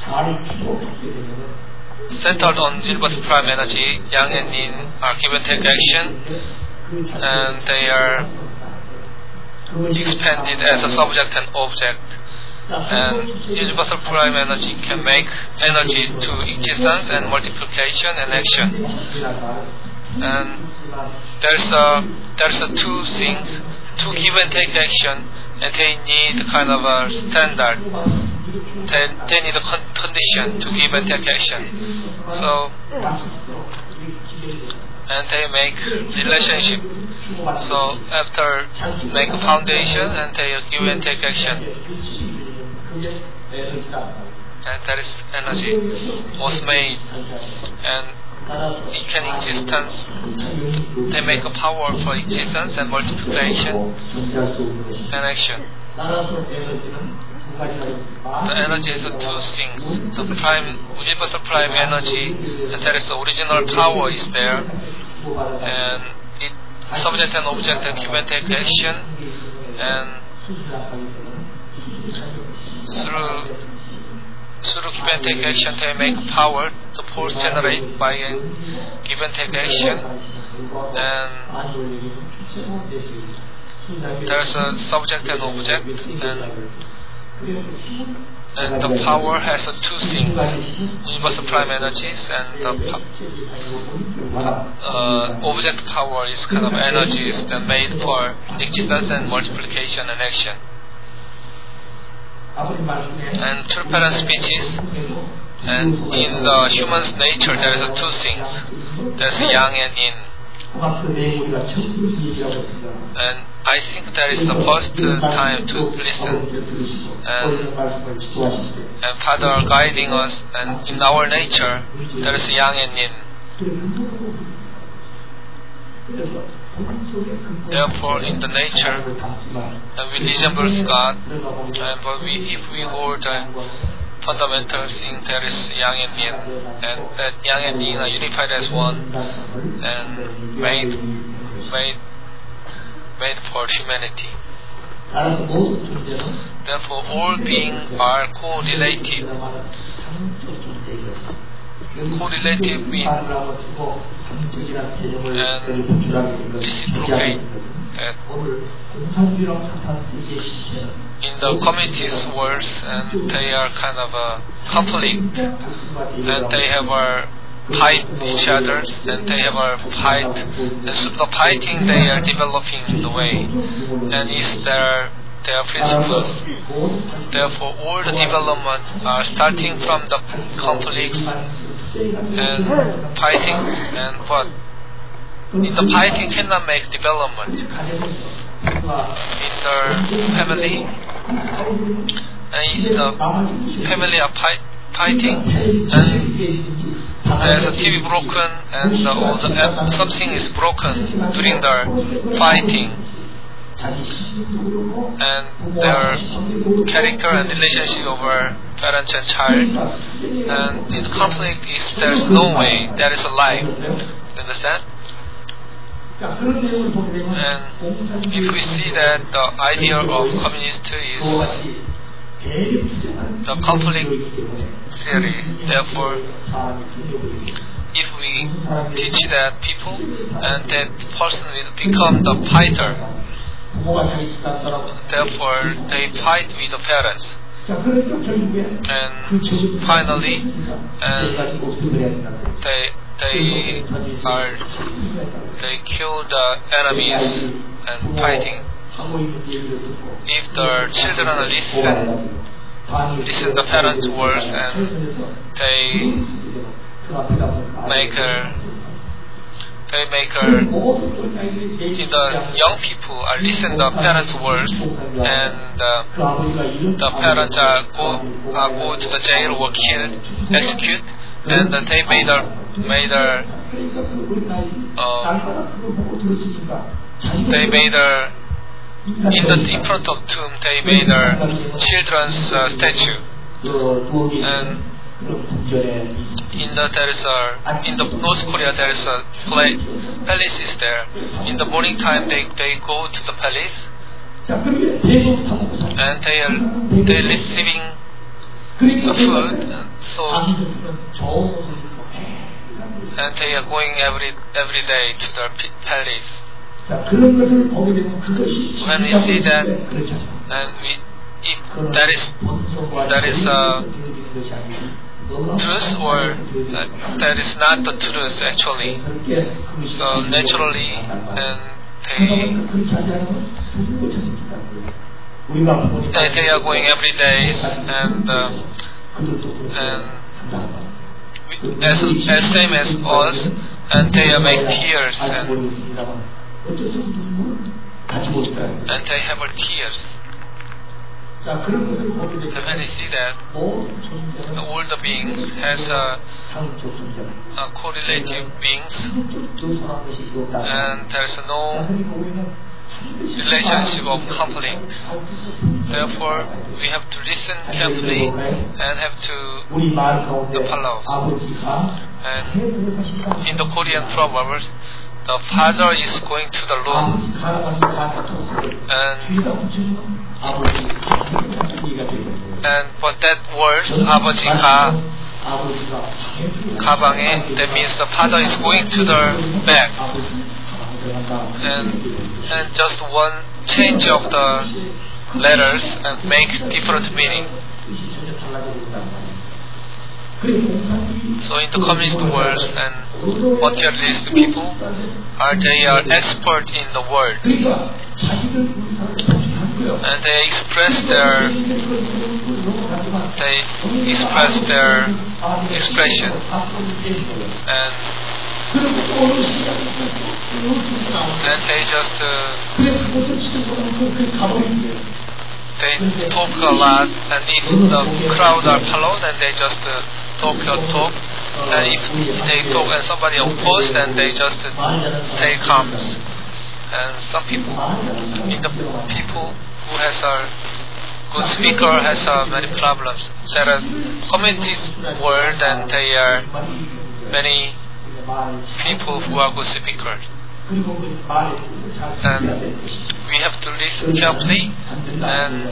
[SPEAKER 2] centered on universal prime energy, Yang and Yin are give and take action, and they are expanded as a subject and object. And universal prime energy can make energies to existence and multiplication and action. And there's a there's a two things, two give and take action, and they need kind of a standard. They, they need a con condition to give and take action. So, and they make relationship. So after make a foundation, and they give and take action. And that is energy was made, and it can existence. They make a power for existence and multiplication and action. The energy is two things. The prime, universal prime energy, and there is the original power is there, and it subject and object and give and take action, and through through give and take action they make power. The force generated by a give and take action, and there's a subject and object, and and the power has uh, two things: universal prime energies, and the uh, object power is kind of energies that made for existence and multiplication and action. And true parent speeches, and in the human's nature there is uh, two things: there's Yang and Yin. And I think that is the first time to listen, and, and Father are guiding us, and in our nature there is Yang and Yin. Therefore in the nature, and we resemble God, and but we, if we hold the fundamental thing, there is Yang and Yin, and that Yang and Yin are unified as one, and made, made, made for humanity. Therefore, all beings are correlated. Correlative means and reciprocate. That in the communities world, and they are kind of a conflict, and they have a fight each other, and they have a fight, and so the fighting they are developing in the way, and is their their principles. Therefore, all the development are starting from the conflicts and fighting, and what in the fighting cannot make development. in their family, and if the family are fight, fighting, and there's a T V broken, and the, all the, uh, something is broken during their fighting, and their character and relationship over parents and child, and in conflict is there's no way there is a life. You understand? And if we see that the idea of communist is the conflict theory, therefore if we teach that people and that person will become the fighter, therefore they fight with the parents, and finally and they they are they kill the enemies and fighting. If the children listen listen the parents' words and they make a they make a if the young people are listen the parents' words and uh, the parents are go are go to the jail or killed, execute, and then they made a made a uh, they made a in the in front of tomb they made a children's uh, statue, and in the there is a in the North Korea there is a play, palace is there. In the morning time they they go to the palace and they are they receiving the food, so and they are going every every day to the palace. When we see that, and we if that is that is a truth or uh, that is not the truth actually. So naturally, and they they, they are going every day, and uh, and we, as as same as us, and they are make tears and and they have a tears. And when you see that all the beings has a, a correlative beings, and there's no relationship of conflict. Therefore, we have to listen carefully and have to follow. And in the Korean proverbs, the father is going to the room, and and but that word 아버지가 가방에, that means the father is going to the back, and and just one change of the letters and make different meaning. So in the communist world and materialist people are they are expert in the word, and they express their they express their expression, and and they just uh, they talk a lot, and if the crowd are followed, then they just uh, talk your talk, and if they talk and somebody opposes, then they just uh, say comes. And some people, in the people who has a good speaker has uh, many problems. There are communities world, and there are many people who are good speakers. And we have to listen carefully, and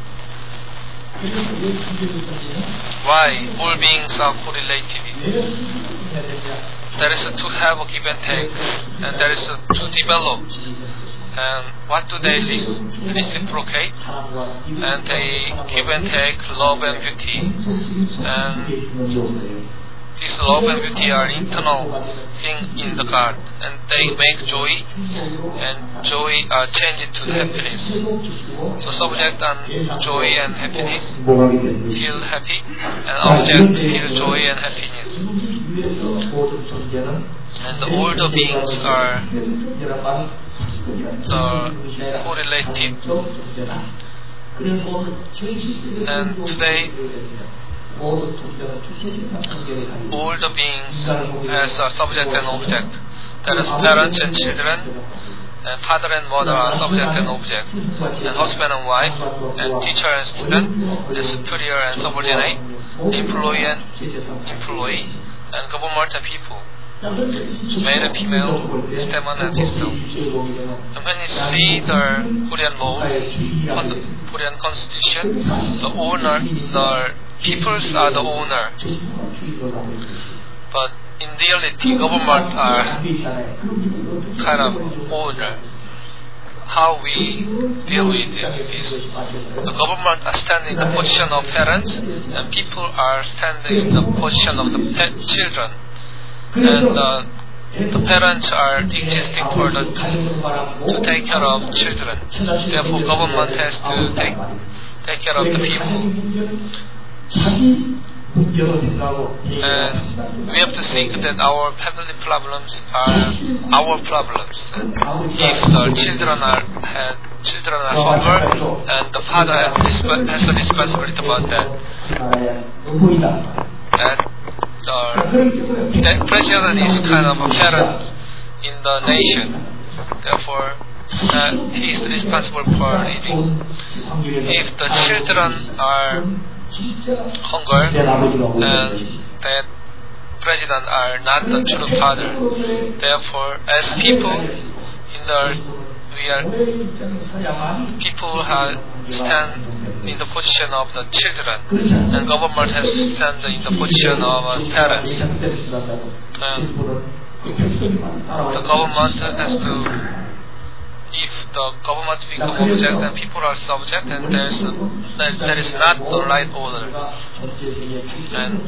[SPEAKER 2] why all beings are correlated. There is a to have a give and take, and there is a to develop. And what do they reciprocate? And they give and take love and beauty. And this love and beauty are internal thing in the God, and they make joy, and joy are changed to happiness. So subject and joy and happiness feel happy, and object feel joy and happiness. And all the beings are the correlated. And today, all the beings as a subject and object. That is, parents and children, and father and mother are subject and object, and husband and wife, and teacher and student, and superior and subordinate, employee and employee, and government and people, male and female, Stemon and Pistol. And when you see the Korean law, the Korean constitution, the owner, the peoples are the owner, but in reality, government are kind of owner. How we deal with it is the government are standing in the position of parents, and people are standing in the position of the pet children. And uh, the parents are existing for the to take care of children. Therefore, government has to take take care of the people. And we have to think that our family problems are our problems. And if the children are had children are hunger, and the father has, has a responsibility about that. That the that president is kind of a parent in the nation. Therefore, uh, he is responsible for leading. If the children are hunger, and that president are not the true father. Therefore, as people in the we are people have stand in the position of the children, and government has to stand in the position of uh, parents. And the government has to. If the government becomes object and people are subject, and there is that, that is not the right order. And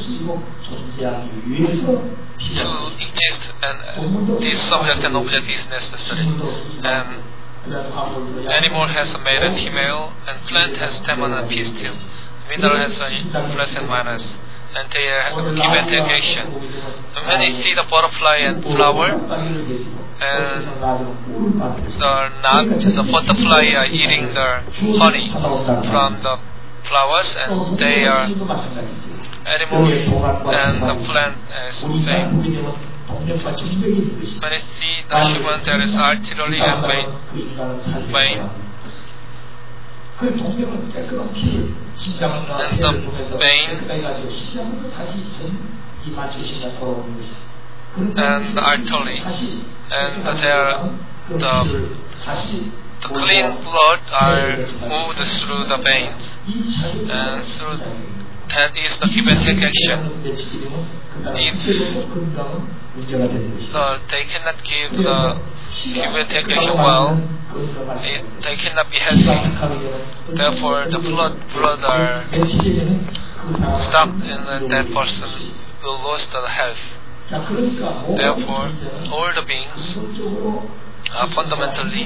[SPEAKER 2] to exist, and this subject and object is necessary. And animal has a male and female, and plant has Stemon and pistil. Mineral has a plus and minus, and they have give and take action. And when you see the butterfly and flower, and the nut, the butterfly are eating the honey from the flowers, and they are animals, and the plant is the same. When you see the human, there is artery and vein, vein. And the vein and the artery, and there the, the clean blood are moved through the veins, and through that is the give and take action. If the, they cannot give the give and take action well, it, they cannot be healthy. Therefore, the blood blood are stuck in the, that person will lose the health. Therefore, all the beings are fundamentally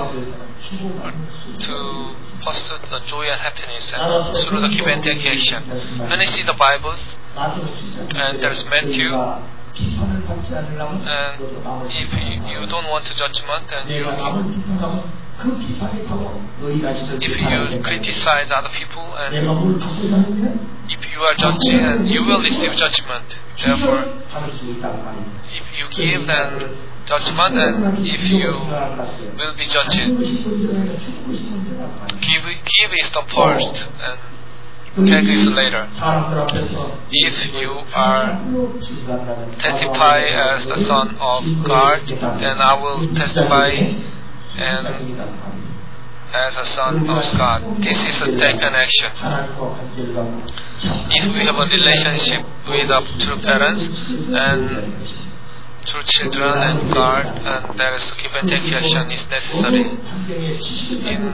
[SPEAKER 2] to pursue the joy and happiness, and through the give and take action. When you see the Bibles, and there's Matthew, and if you, you don't want to judgment, and you if you criticize other people, and if you are judging, and you will receive judgment. Therefore, if you give, then judgment, and if you will be judged, give, give is the first, and take is later. If you are testify as the Son of God, then I will testify and as a son of God. This is a taken action. If we have a relationship with our true parents and true children and God, and there is a give and take action is necessary. In,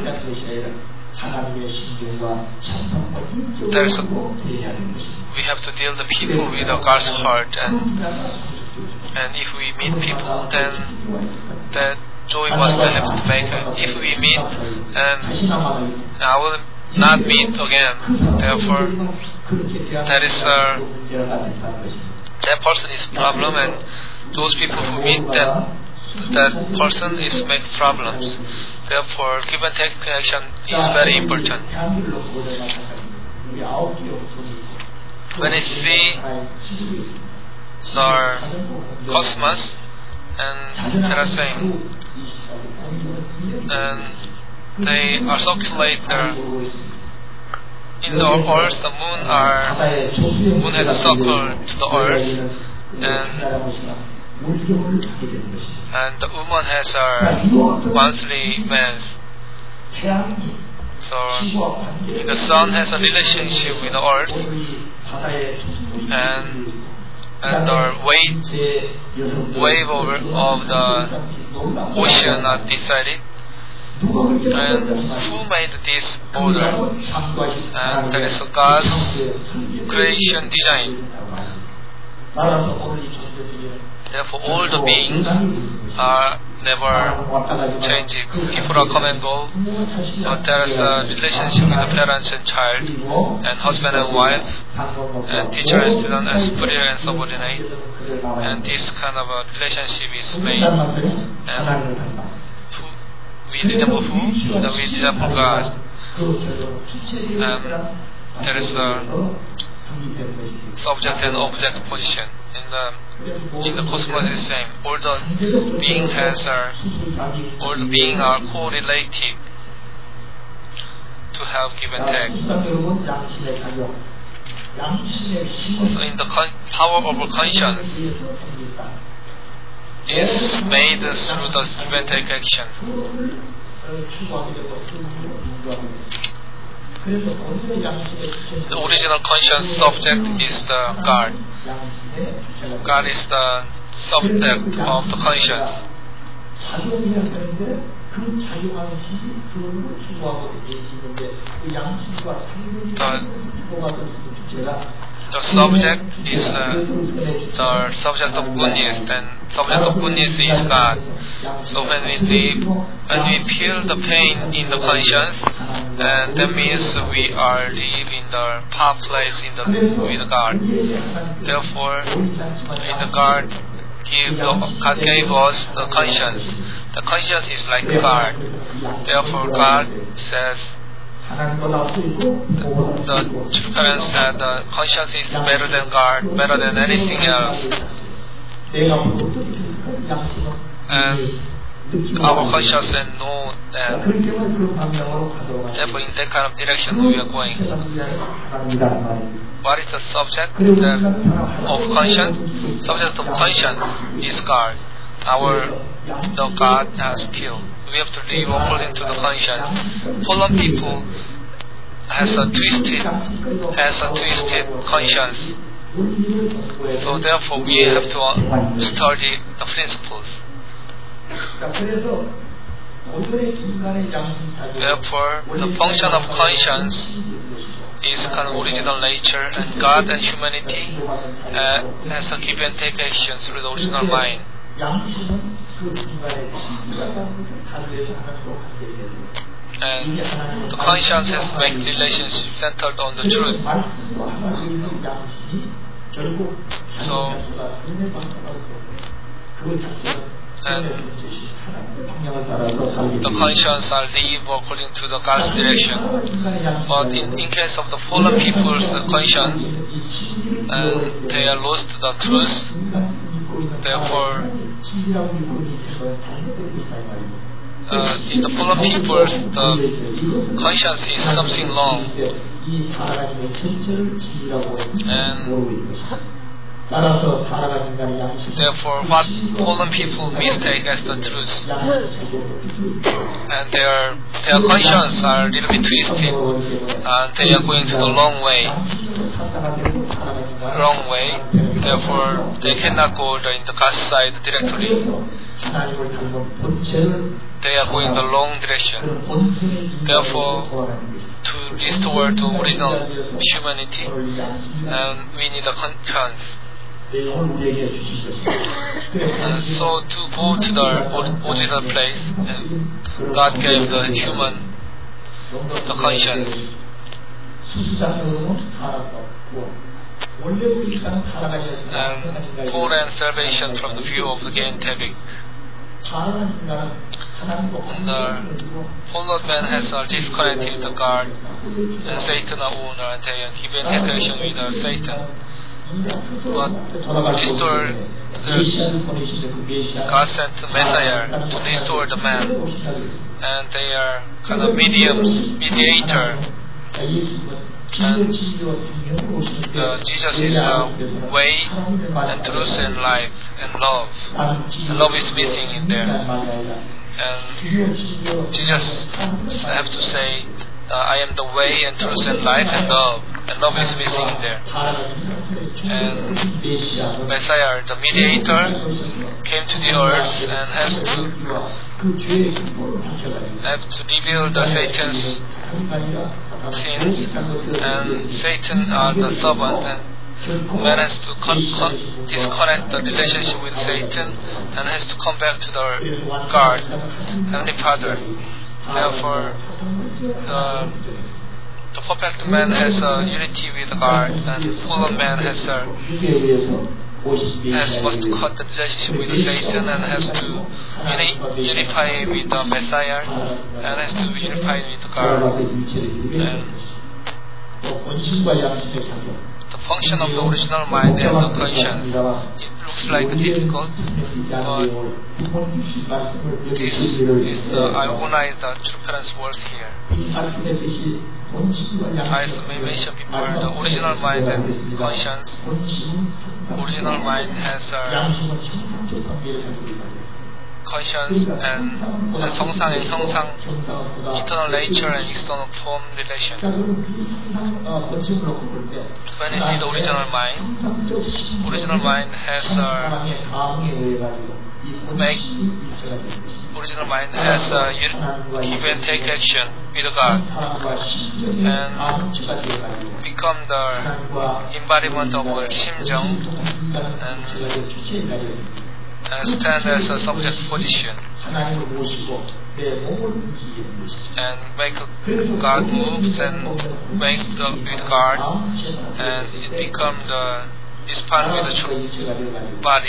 [SPEAKER 2] there is a, we have to deal the people with God's heart, and and if we meet people, then that joy must have to make it. If we meet, and I will not meet again. Therefore, that is uh, that person is a problem, and those people who meet that that person is make problems. Therefore, give and take connection is very important. When I see the cosmos and they are saying, and they are circulate the in the earth, the moon are moon has a circle to the earth, and and the woman has her monthly men's. So the sun has a relationship with the earth, and and the wave wave over of the ocean are decided. And who made this order? And that is God's creation design. Therefore, all the beings are never changing. People are come and go. But there is a relationship with the parents and child, and husband and wife, and teacher and student, and superior and subordinate. And this kind of a relationship is made. And we resemble who? That we resemble God. And there is a subject and object position. In the in the cosmos is the same. All the beings has are all the beings are correlated to have give and take. So in the con- power of conscience is made through the give and take action. The original conscious subject is the God. God is the subject of the conscience. The, the subject is uh, the subject of goodness, and subject of goodness is God. So when we live, when we feel the pain in the conscience, and that means we are live in the path place in the with God. Therefore, in the God give the, God gave us the conscience. The conscience is like God. Therefore, God says. The, the true parents said the conscience is better than God, better than anything else. And our conscience and know that therefore in that kind of direction we are going. What is the subject of conscience? Subject of conscience is God. Our the God has killed. We have to live according to the conscience. Fallen people has a twisted has a twisted conscience. So therefore we have to study the principles. Therefore the function of conscience is kind of original nature, and God and humanity uh, has a give and take action through the original mind. And the conscience has make relationship centered on the truth. So, and the conscience are live according to the God's direction. But in, in case of the fallen people's conscience, and they are lost the truth. Therefore, uh, in the fallen peoples, the conscience is something wrong, and therefore, what fallen people mistake as the truth, and their their conscience are a little bit twisted, and they are going to the wrong way, wrong way. Therefore, they cannot go in the God's side directly. They are going the wrong direction. Therefore, to restore to original humanity, and we need a conscience. And so to go to the original place, and God gave the human the conscience. And goal and salvation from the view of the Gain Tebik. The fallen man has uh, disconnected the God and Satan the owner, and they are given interaction with uh, Satan. But restore the God sent Messiah to restore the man, and they are kind of mediums, mediator. And uh, Jesus is the way and truth and life and love. And love is missing in there. And Jesus have to say, uh, I am the way and truth and life and love. And love is missing in there. And Messiah, the mediator, came to the earth and has to have to reveal the Satan's sins, and Satan are the servant, and man has to con- con- disconnect the relationship with Satan and has to come back to the God, Heavenly Father. Therefore, the, the perfect man has a unity with God, and the fallen man has a has must cut the relationship with Satan and has to uni- unify with the Messiah and has to unify with God. And the function of the original mind and the conscience, it looks like difficult, but this is the, I organize the true parents' work here. As we mentioned before, the original mind and conscience, original mind has a conscience and, and 성상 and 형상, internal nature and external form relation. When you see the original mind, original mind has a make original mind has a give and take action with God and become the embodiment of our 심정 and, and stand as a subject position and make God moves and make the with God and it become the respond with the true body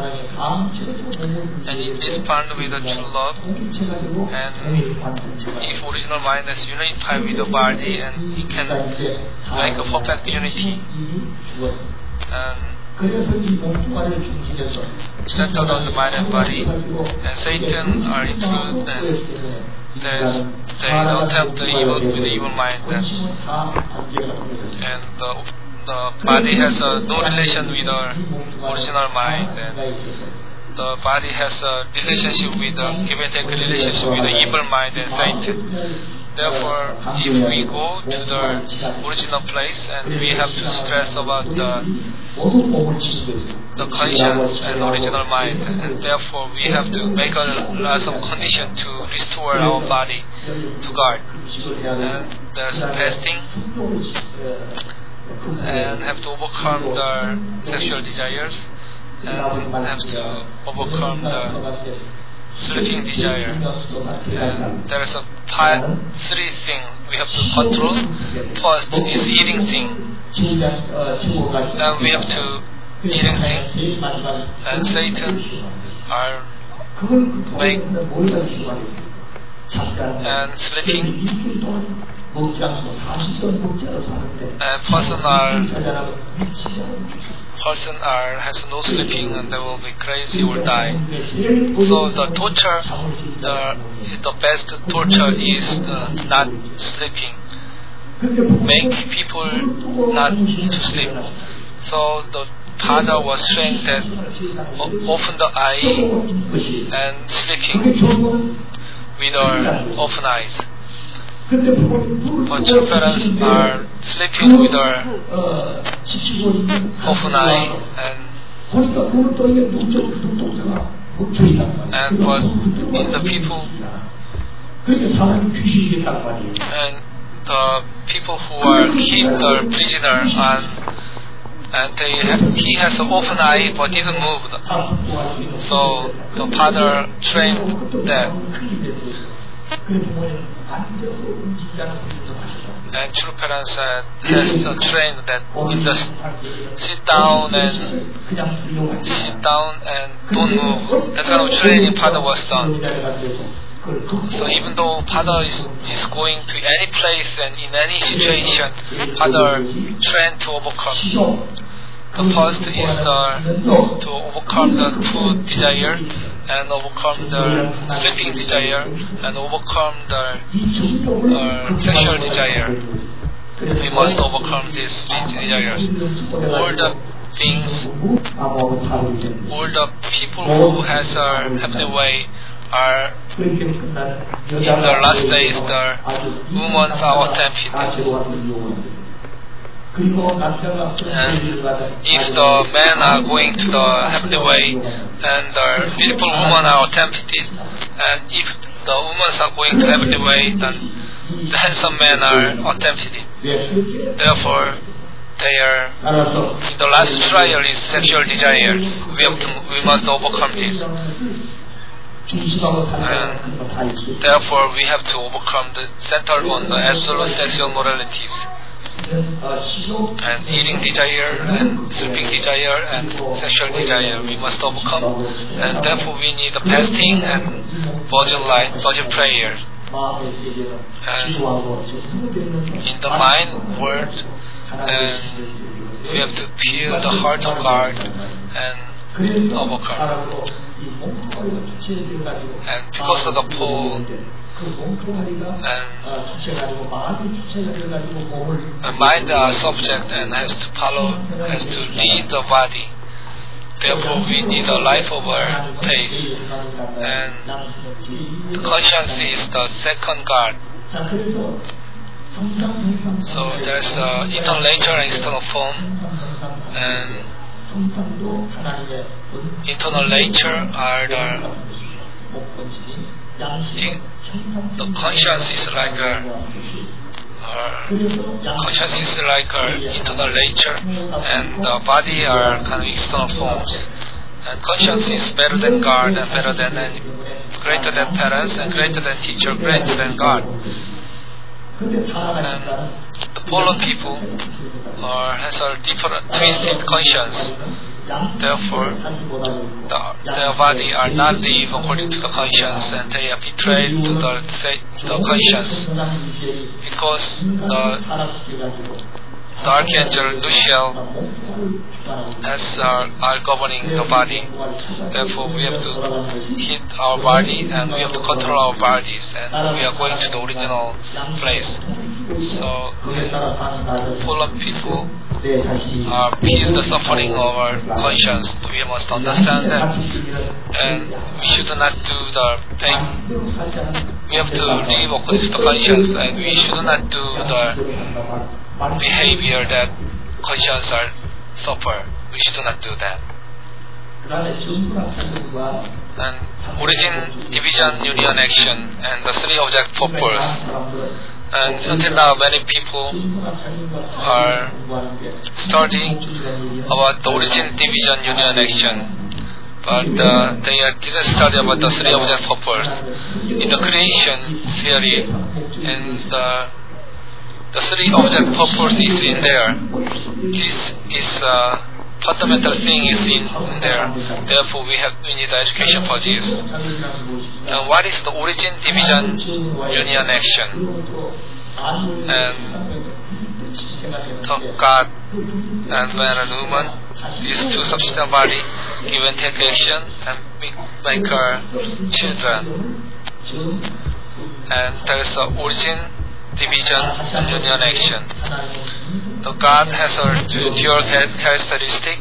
[SPEAKER 2] and it respond with the true love, and if original mind is unified with the body and it can make a perfect unity and centered on the mind and body, and Satan are included and there's, they don't have the evil with the evil mind and, and the the body has uh, no relation with the original mind, and the body has a relationship with the give and take relationship with the evil mind and Satan. Therefore, if we go to the original place and we have to stress about the the conscience and original mind, and therefore we have to make a lot of condition to restore our body to God. And there's fasting and have to overcome the sexual desires and have to overcome the sleeping desire. And there is a five, three things we have to control. First is eating thing. Then we have to eating thing. And Satan are make and sleeping. And person are person are has no sleeping and they will be crazy or die. So the torture, the the best torture is uh, not sleeping. Make people not to sleep. So the father was saying that open the eye and sleeping with our open eyes. But true parents are sleeping with their open eye and and but in the people and the people who are keep the prisoner and and they ha- he has an open eye but didn't move. So the father trained them. And true parents uh, has uh, trained that in the sit down and sit down and don't move. That kind of training father was done. So even though father is, is going to any place and in any situation, father trained to overcome. The first is the, to overcome the food desire, and overcome the sleeping desire, and overcome the uh, sexual desire. We must overcome these desires. All the things, all the people who has a heavenly way are in the last days, the women are tempted. And if the men are going to the heavenly way, and the beautiful women are tempted, and if the women are going to heavenly way, then the handsome men are tempted. Therefore, they are in the last trial is sexual desire. We have to, we must overcome this. And therefore, we have to overcome the center on the absolute sexual moralities. And eating desire and sleeping desire and sexual desire we must overcome, and therefore we need the fasting and virgin light, virgin prayer. And in the mind, word, and we have to feel the heart of God and overcome. And because of the pull, and the mind is subject and has to follow, has to lead the body. Therefore, we need a life over faith, and the conscience is the second God. So there's uh, internal nature and external form, and internal nature are the The conscience is like a, uh, conscience is like a internal nature, and the body are kind of external forms. And conscience is better than God, and better than any, greater than parents, and greater than teacher, greater than God. And the fallen people are, has a different, twisted conscience. Therefore, the, their body are not live according to the conscience, and they are betrayed to the, the conscience, because the, the archangel Luciel has, uh, are governing the body. Therefore, we have to hit our body, and we have to control our bodies, and we are going to the original place. So, full of people uh, feel the suffering of our conscience. We must understand that, and we should not do the pain. We have to live according to the conscience, and we should not do the behavior that conscience are suffer. We should not do that. And origin, division, union, action, and the three object purpose. And until now, many people are studying about the origin, division, union, action, but uh, they are, didn't study about the three object purpose. In the creation theory, in the the three object purpose is in there. This is uh, fundamental thing is in, in there. Therefore, we have we need education for this. And what is the origin, division, union, action? And the God and man and woman, these two substantial body, give and take action and make, make our children. And there is the origin, division, and union, action. The God has a dual characteristic,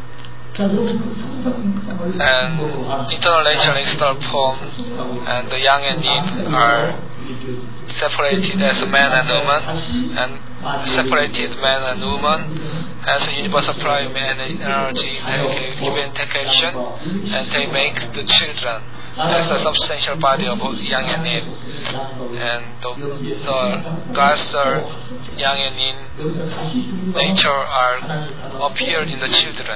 [SPEAKER 2] and internal nature and external form, and the yang and yin are separated as a man and woman, and separated man and woman has a universal prime and energy. They give and take action, and they make the children. That's the substantial body of yang and yin, and the, the gods are yang and yin nature are appeared in the children.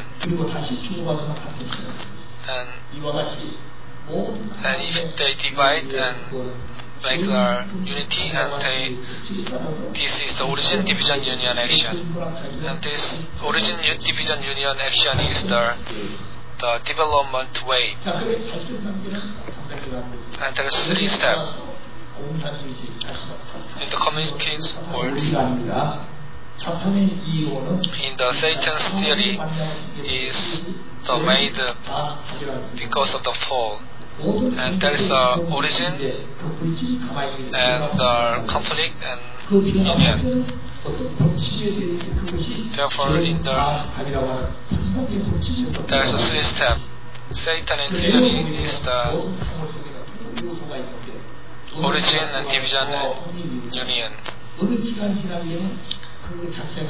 [SPEAKER 2] And and if they divide and make the unity, and they, this is the origin, division, union action. And this origin, division, union action is the the development way. And there are three steps in the communist world. In the Satan's theory is the made because of the fall, and there is a origin and the conflict and union. Therefore, in the there is a three step. Satan's theory is the origin and division and union. And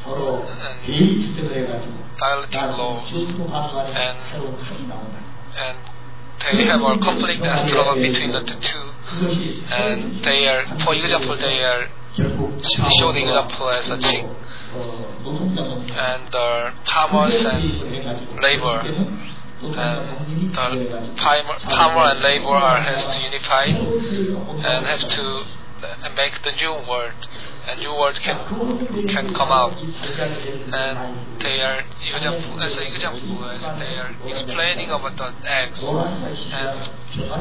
[SPEAKER 2] dialectic law, and and they have a conflict and struggle between the two, and they are, for example, they are showing the example as a chick, and the farmers and labor, and the farmer and labor are has to unify and have to make the new world. A new word can can come out, and they are example as an example as they are explaining about the eggs, and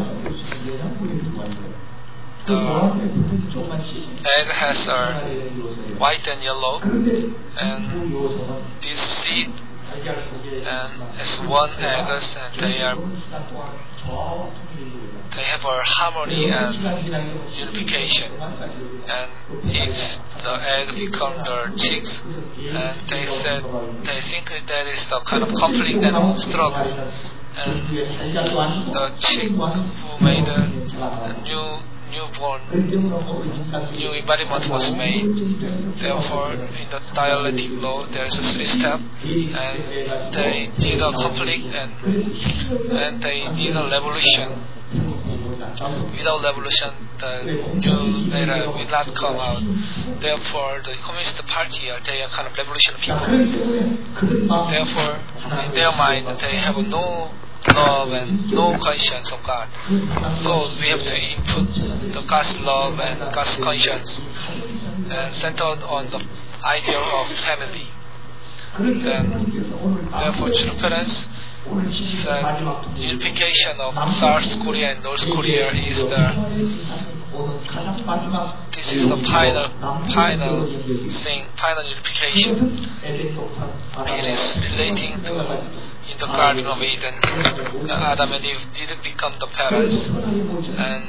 [SPEAKER 2] the egg has a white and yellow, and this seed and as one egg, and they are they have a harmony and unification. And if the egg become the chicks, and they said they think that is the kind of conflict and struggle, and the chick who made a new newborn, new embodiment was made. Therefore, in the dialectic law, there is a three step, and they need a conflict, and and they need a revolution. Without revolution, the new data will not come out. Therefore, the Communist Party are they are kind of revolutionary people. Therefore, in their mind, they have no love and no conscience of God. So we have to input the God's love and God's conscience, and centered on the idea of family. Then, therefore, true parents said unification of South Korea and North Korea is the this is the final final thing, final unification. It is relating to in the Garden of Eden, Adam and Eve didn't become the parents, and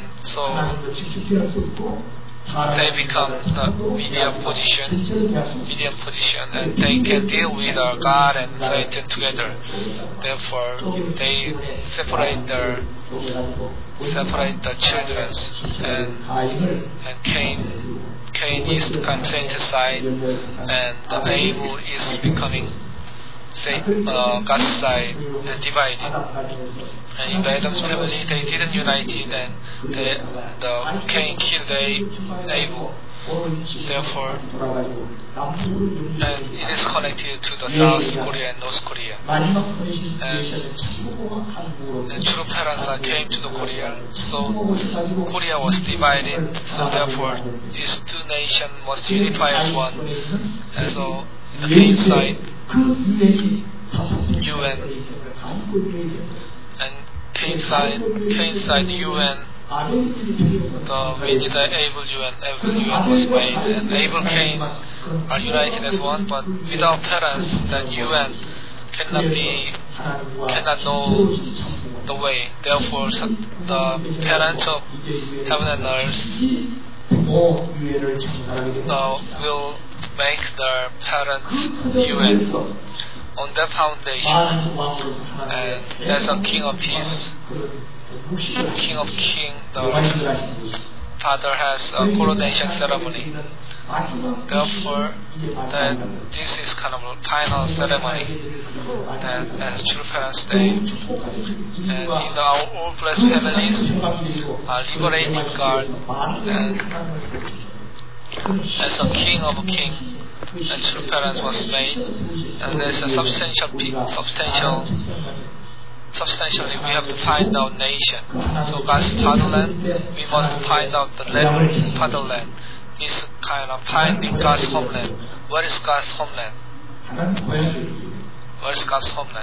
[SPEAKER 2] so they become the medium position, medium position, and they can deal with uh, God and Satan together. Therefore, they separate their separate the children, and and Cain Cain is the consented side, and the Abel is becoming say uh, God's side and divided. And in the Adam's family, they didn't unite it, and they, the Cain killed Abel. Therefore, and it is connected to the South Korea and North Korea. And, and true parents came to the Korea, so Korea was divided. So therefore, these two nations must unify as one. And so, in the Cain side, U N, and Cain side, Cain side U N. The we did the Abel U N, Abel U N was made, and Abel Cain are united as one, but without parents, that U N cannot be, cannot know the way. Therefore, the parents of heaven and earth uh, will make their parents U N on that foundation, and as a king of peace. King of King, the father has a coronation ceremony. Therefore, that this is kind of a final ceremony. And as true parents, they and in the, our all blessed families are liberating God, and as a king of a king, and true parents was made, and there's a substantial, substantial substantially we have to find out nation. So God's fatherland, we must find out the land, fatherland. Is kind of finding God's homeland. Where is God's homeland? Where is God's homeland?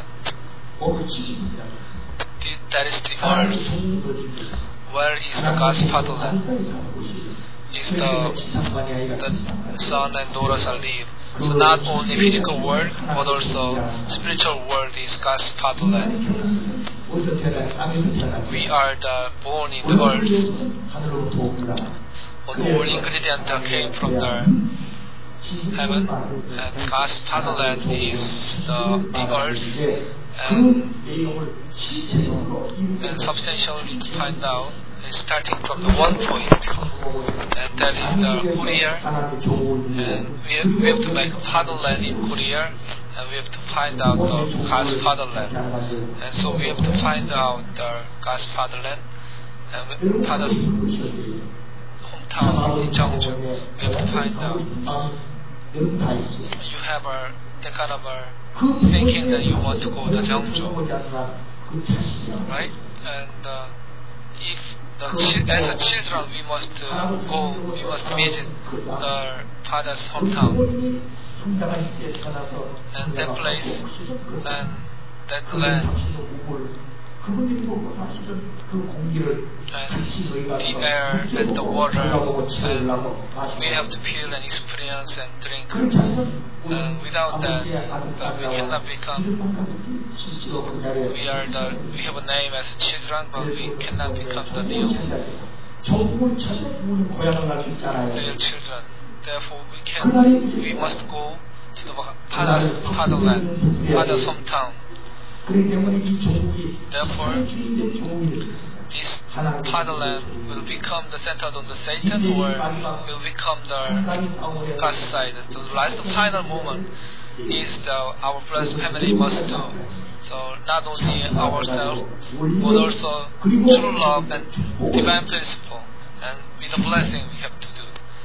[SPEAKER 2] That is the earth. Where is the God's fatherland? Is the, the son and daughters are live. So not only physical world, but also spiritual world is God's fatherland. We are the born in the earth, but all ingredient came from the heaven, and God's fatherland is the, the earth, and, and substantially to find out is starting from the one point, and that is the Korea, and we have, we have to make a fatherland in Korea, and we have to find out the God's fatherland, and so we have to find out the God's fatherland, and father's hometown in Jeongju. We have to find out. You have a the kind of a thinking that you want to go to Jeongju, right? And uh, if the as a children we must uh, go, we must visit the father's hometown, and that place and that land. And the air and the water, and we have to feel and experience and drink. And without that, uh, we cannot become. We are the. We have a name as children, but we cannot become the real, real children. Therefore, we can. We must go to the father's fatherland, father's hometown. Therefore, this fatherland will become the center on the Satan, or will become the God's side. So the last final moment is the our blessed family must do. So not only ourselves, but also true love and divine principle, and with the blessing we have to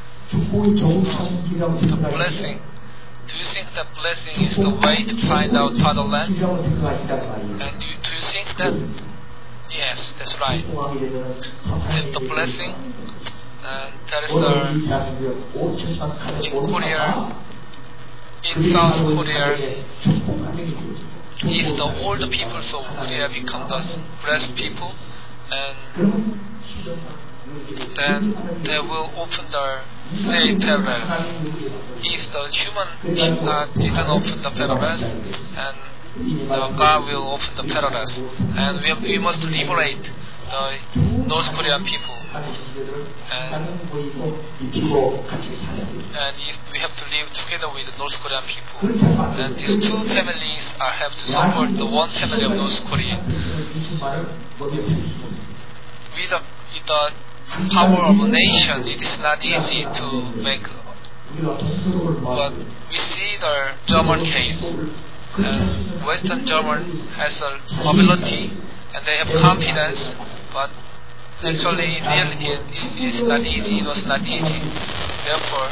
[SPEAKER 2] do. The blessing. Do you think that blessing is the way to find out fatherland? And you, do you think that? Yes, that's right. And the blessing, and there is a, in Korea, in South Korea, if the older people of Korea become the blessed people, and then they will open the say paradise. If the human uh, didn't open the paradise, and uh, God will open the paradise, and we, have, we must liberate the North Korean people, and, and if we have to live together with the North Korean people, and these two families are have to support the one family of North Korea. With the, with the power of a nation, it is not easy to make. But we see the German case. And Western German has a mobility and they have confidence, but actually in reality it is not easy. It was not easy. Therefore,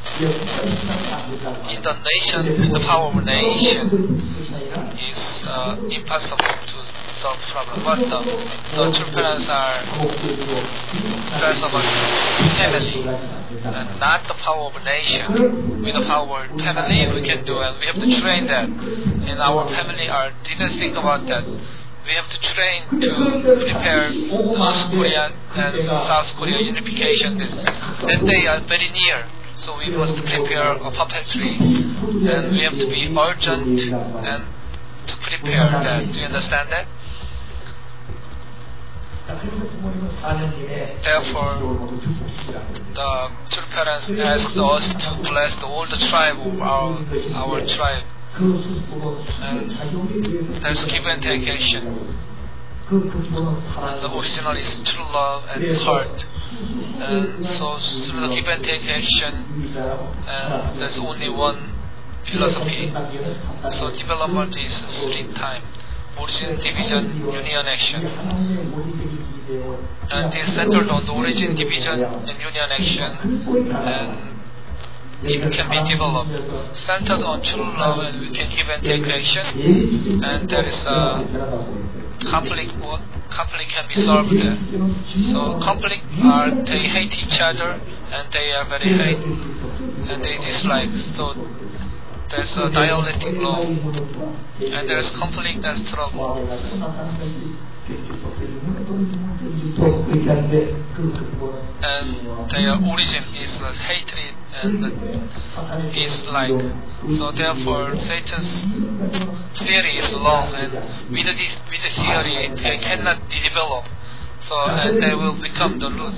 [SPEAKER 2] in the nation, in the power of a nation, is uh, impossible to solve the problem. But the, the true parents are stressed about family and not the power of a nation. With the power of family we can do, and we have to train that. And our family are didn't think about that. We have to train to prepare North Korea and South Korea unification. That they are very near. So we must prepare a puppetry, and we have to be urgent and to prepare that. Do you understand that? Therefore, the true parents asked us to bless the whole tribe of our, our tribe. And there's give and take action. And the original is true love and heart. And so through the give and take action, and there's only one philosophy. So development is three time. Origin, division, union, action. And it is centered on the origin, division, and union action. And it can be developed. Centered on true love, and we can give and take action. And there is a conflict conflict can be solved there. So conflict are they hate each other and they are very hate and they dislike. So there's a dialectic law and there's conflict and struggle. And their origin is uh, hatred and dislike. So therefore, Satan's theory is long, and with this with the theory, they cannot develop. So and they will become the root.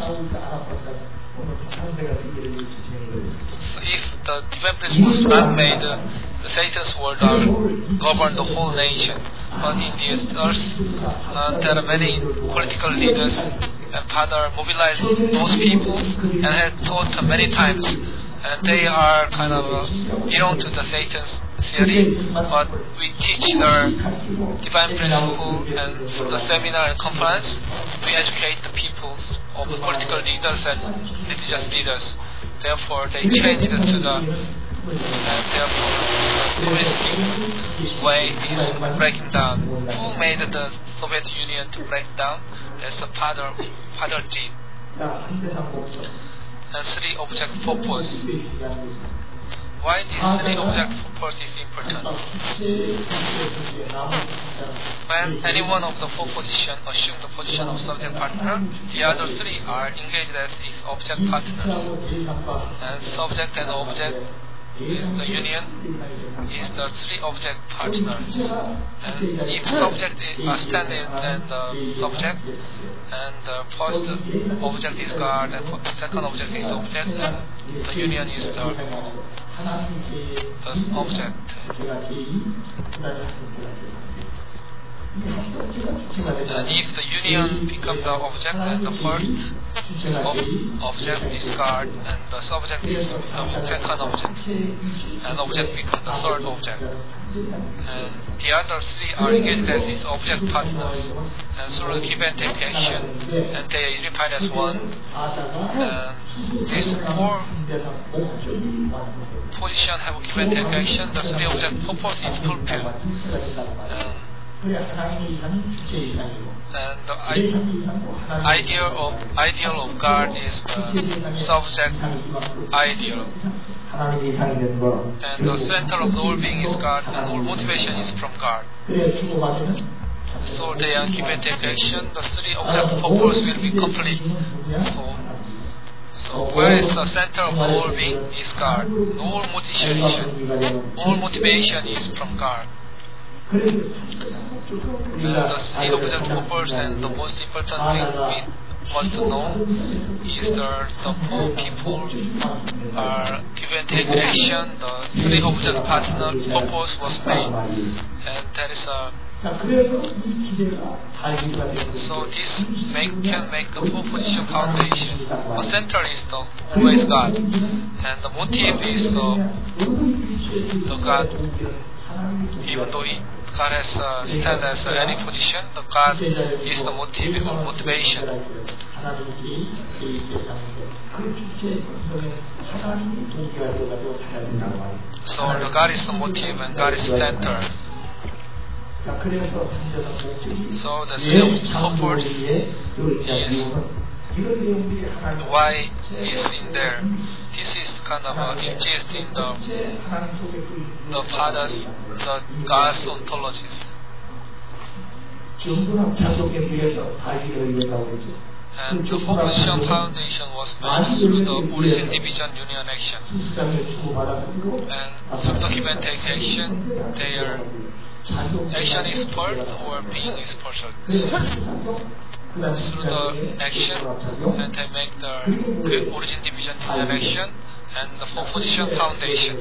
[SPEAKER 2] So if the divine principles was not made, uh, the Satan's word will govern the whole nation. But in this earth, uh, there are many political leaders, and Father mobilized those people and has taught many times. And they are kind of uh, belong to the Satan's theory, but we teach the divine principle and the seminar and conference. We educate the people of the political leaders and religious leaders. Therefore, they changed it to the and therefore communistic way is breaking down. Who made the Soviet Union to break down? That's the father, father did. And three object purpose. Why this three object purpose is important? When any one of the four positions assume the position of subject partner, the other three are engaged as its object partners. And subject and object is the union, is the three object partner. And if subject is uh, standing and the subject, and the first object is God, and the second object is object, and the union is the, the object. And if the union becomes the object, then the first ob- object is God, and the subject is the second object, and object becomes the third object. And the other three are engaged as its object partners, and through give and take action, and they are unified as one. And these four positions have give and take action. The three object purpose is fulfilled. And And the ideal of ideal of God is the subject ideal. And the center of the whole being is God, and all motivation is from God. So they are give and take action. The three object purpose will be complete. So, so where is the center of the whole being is God. All motivation, all motivation is from God. And the three object purpose and the most important thing we must know is that the four people are given take action. The three object partner purpose was made, and there is a so this make, can make the four position foundation. The center is the who is God, and the motive is the the God. Even though it, God has uh, stand as uh, any position, the God is the motive or motivation. So the God is the motive and God is center. So the three of purpose is why is in there. This is kind of uh, exist in the the Father's, the God's ontologies. And the four position foundation was made through the origin, division, union, action. And through the give and take action, their action is first or being is first. Through the action, and they make the origin, division, union, action, and the four position foundation.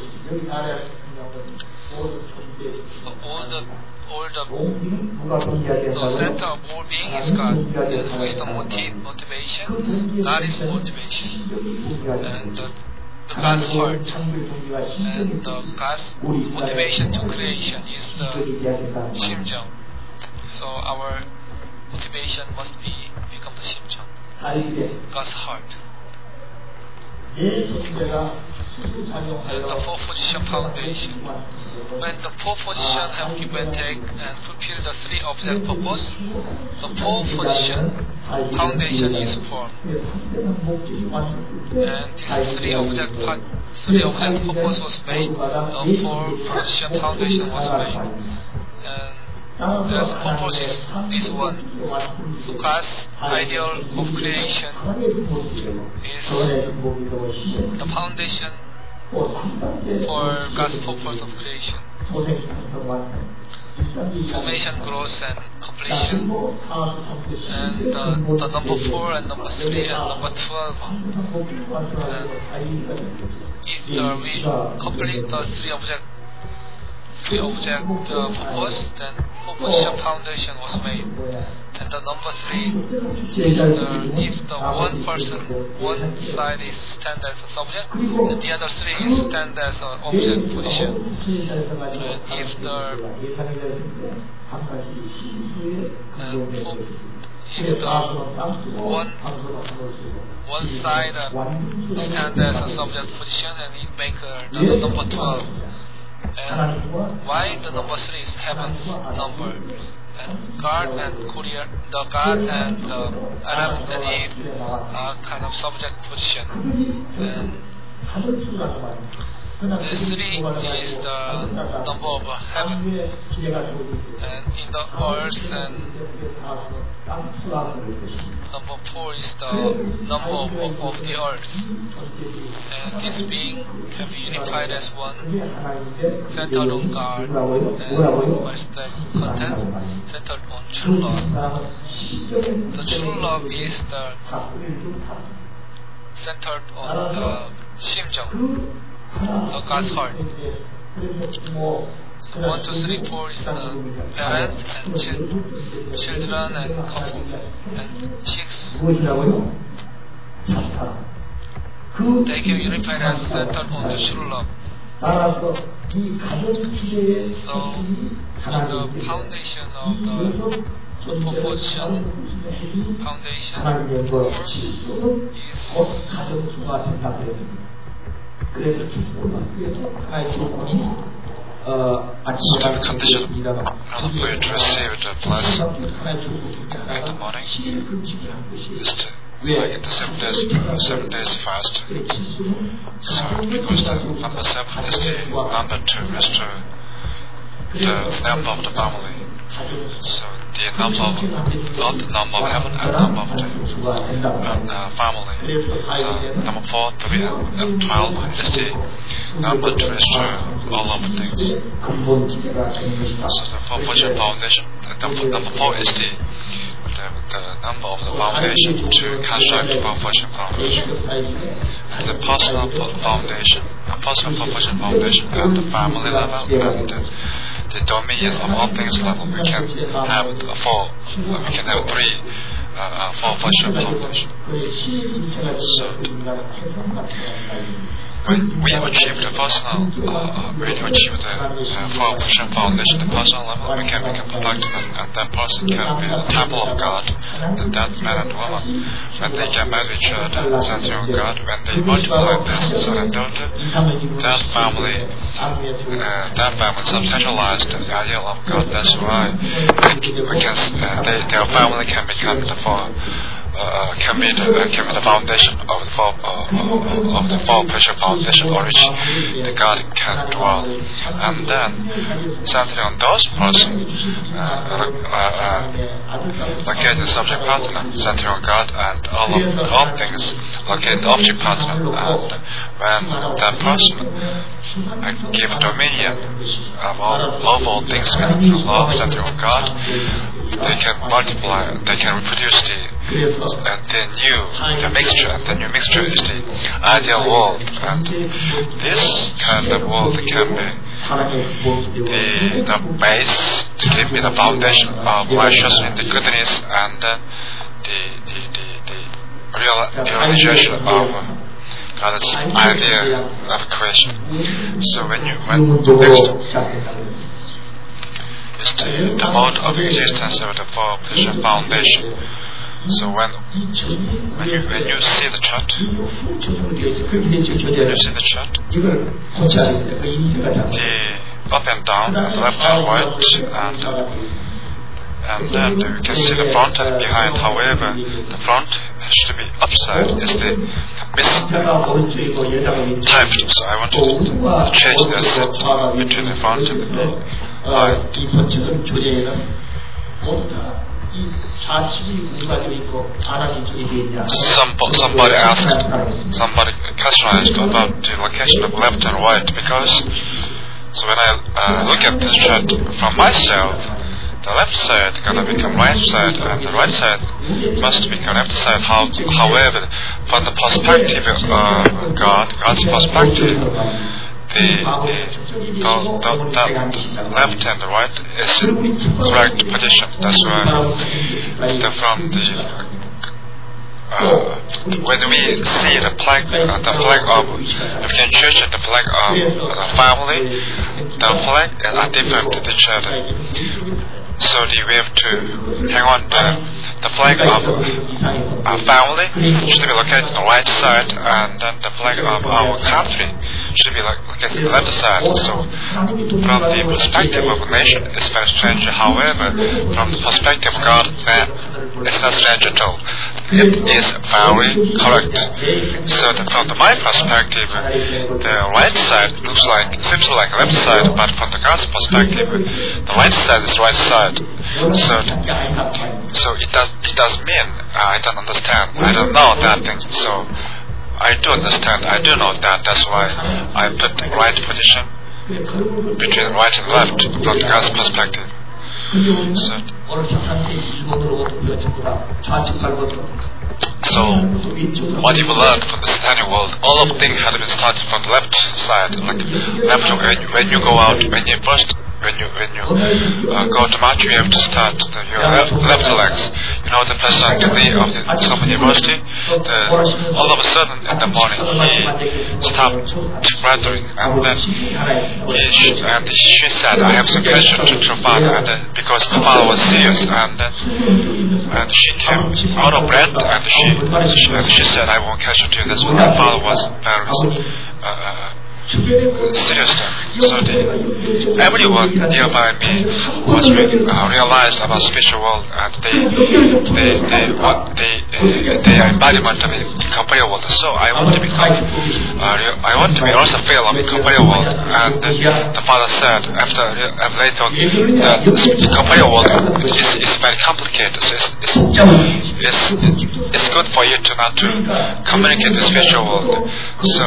[SPEAKER 2] All the all the the center of all being is God, and who is the motive, motivation? God is motivation, and the, the God's heart, and the God's motivation to creation is the Shimjang. So our motivation must be become the Shimjang, God's heart. and the four position foundation. When the four position have give and take and fulfill the three object purpose, the four position foundation is formed. And this three object three object purpose was made, the four position foundation was made. And the purpose is this one. So God's ideal of creation is the foundation for God's purpose of creation. Formation, growth, and completion. And uh, the number four and number three and number twelve. And if uh, we complete the three object three object uh, purpose, then four position foundation was made. And the number three is the, if the one person, one side is stand as a subject, and the other three is stand as an object position. And if the and if the one one side uh, stand as a subject position, and it make uh, the number twelve. And why the number three is heaven's number? And God and Korea, the God and uh, Adam and Eve are kind of subject position. And the three is the number of heaven, and in the earth, and number four is the number of, of the earth. And this being can be unified as one, centered on God, and what is the content? Centered on true love. The true love is the centered on the 심정, the God's heart. So one, two, three, four is the parents and ch- children and couple. And six, they can unify as centered on the true love. So on the foundation of the proportion, foundation force is
[SPEAKER 3] certain condition in order for you to receive the blessing in the morning is to, like the seven days, seven days fast. So because the number seven is the number to restore the number of the family. So the number of, not the number of heaven and number of the uh, family. So number four, three, and twelve is the number to restore all of the things. So the four position foundation, the number four is the, the the number of the foundation to construct the four position foundation. And the personal foundation, a personal four position foundation at the family level and the, the dominion of all things level, we can have a four, we can have three uh, four position foundation. So when we achieve the personal, uh, when you achieve the uh, four position foundation, the personal level, we can become productive, and, and that person can be the temple of God, and that man and woman, when they get married to each other, center of God, when they multiply this son and daughter, that family, uh, that family substantialized the ideal of God. That's why they, we can, uh, they, their family can become the four. Uh, can be the uh, can be the foundation of the four uh, of the four pressure foundation on which the God can dwell, and then centering on those persons, uh, uh, uh, locate the subject partner, centering on God and all of all things, locate the object partner, and when that person uh, give a dominion of all of all things with love, centering on God, they can multiply, they can reproduce the and the new, the mixture, and the new mixture is the ideal world, and this kind of world can be the, the base, can be the foundation of righteousness, the goodness, and uh, the, the, the, the real, realization of God's idea of creation. So when you, when next is the, the mode of existence of the four position foundation. So when when you when you see the chart, when you see the chart, the up and down, and left and right, and and then you can see the front and behind. However, the front should be upside is the mistyped. So I wanted to change the set between the front and the behind. Some, somebody asked, somebody questioned about the location of left and right, because so when I uh, look at this chart from myself, the left side gonna become right side and the right side must become left side. How, however, from the perspective of uh, God, God's perspective, the, the, the, the, the left and the right is in correct position. That's why the, from the uh, when we see the flag, uh, the flag of African Church and the flag of the family, the flag are different to each other. So the, we have to hang on the, the flag of our family should be located on the right side, and then the flag of our country should be located on the left side. So from the perspective of a nation, it's very strange. However, from the perspective of God, man, it's not strange at all. It is very correct. So the, from the, my perspective, the right side looks like, seems like left side, but from the God's perspective, the right side is right side. So, so it does it does mean uh, I don't understand. I don't know that thing. So I do understand. I do know that. That's why I put the right position between right and left from the God's perspective. So, so what you learn from the satanic world, all of things had been started from the left side. Like left when, when you go out, when you first When you when you uh, go to march, you have to start the, your left, left legs. You know the president of the of the Somme University. The, all of a sudden in the morning he stopped rhetoric, and then he and she said, "I have some question to, to father," and uh, because the father was serious, and uh, and she came out of breath, and she and she said, "I won't catch you to this one." The father was very. Uh, serious stuff. So the, everyone nearby me was re- uh, realized about spiritual world, and they they they what they uh, they are embodiment of the incorporeal world. So I want to become uh, re- I want to be also feel of incorporeal world. And uh, the father said after uh, later on, the incorporeal world is is very complicated. So it's it's, it's it's good for you to not to communicate with spiritual world. So.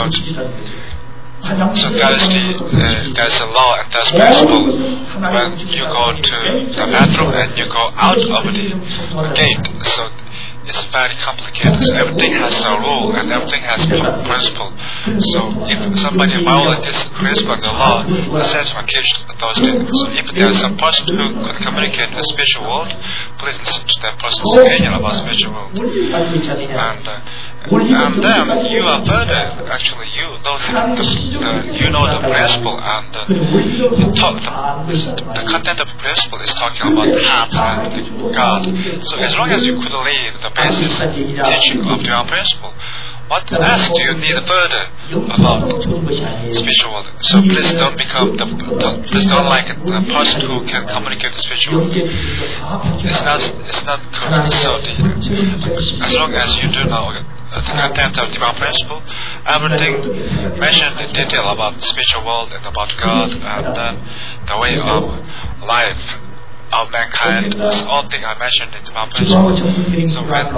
[SPEAKER 3] So that is the uh, there's a law and there's principle. When you go to the bathroom and you go out of the gate, so it's very complicated. So everything has a rule and everything has a principle. So if somebody violates this principle and the law, the Satan keeps those things. So if there's a person who could communicate with the spiritual world, please listen to that person's opinion about the spiritual world. And uh, and then you are further, actually you know the, the, you know the principle, and uh, the, talk, the, the content of the principle is talking about the heart and the God. So as long as you could leave the basis teaching of the principle, what else do you need further about spiritual world? So please don't become the, the please don't like the person who can communicate the spiritual world. It's not it's not correct. So the, as long as you do know the content of divine principle, everything mentioned in detail about the spiritual world and about God and then the way of life of mankind, all things I mentioned in divine principle. So when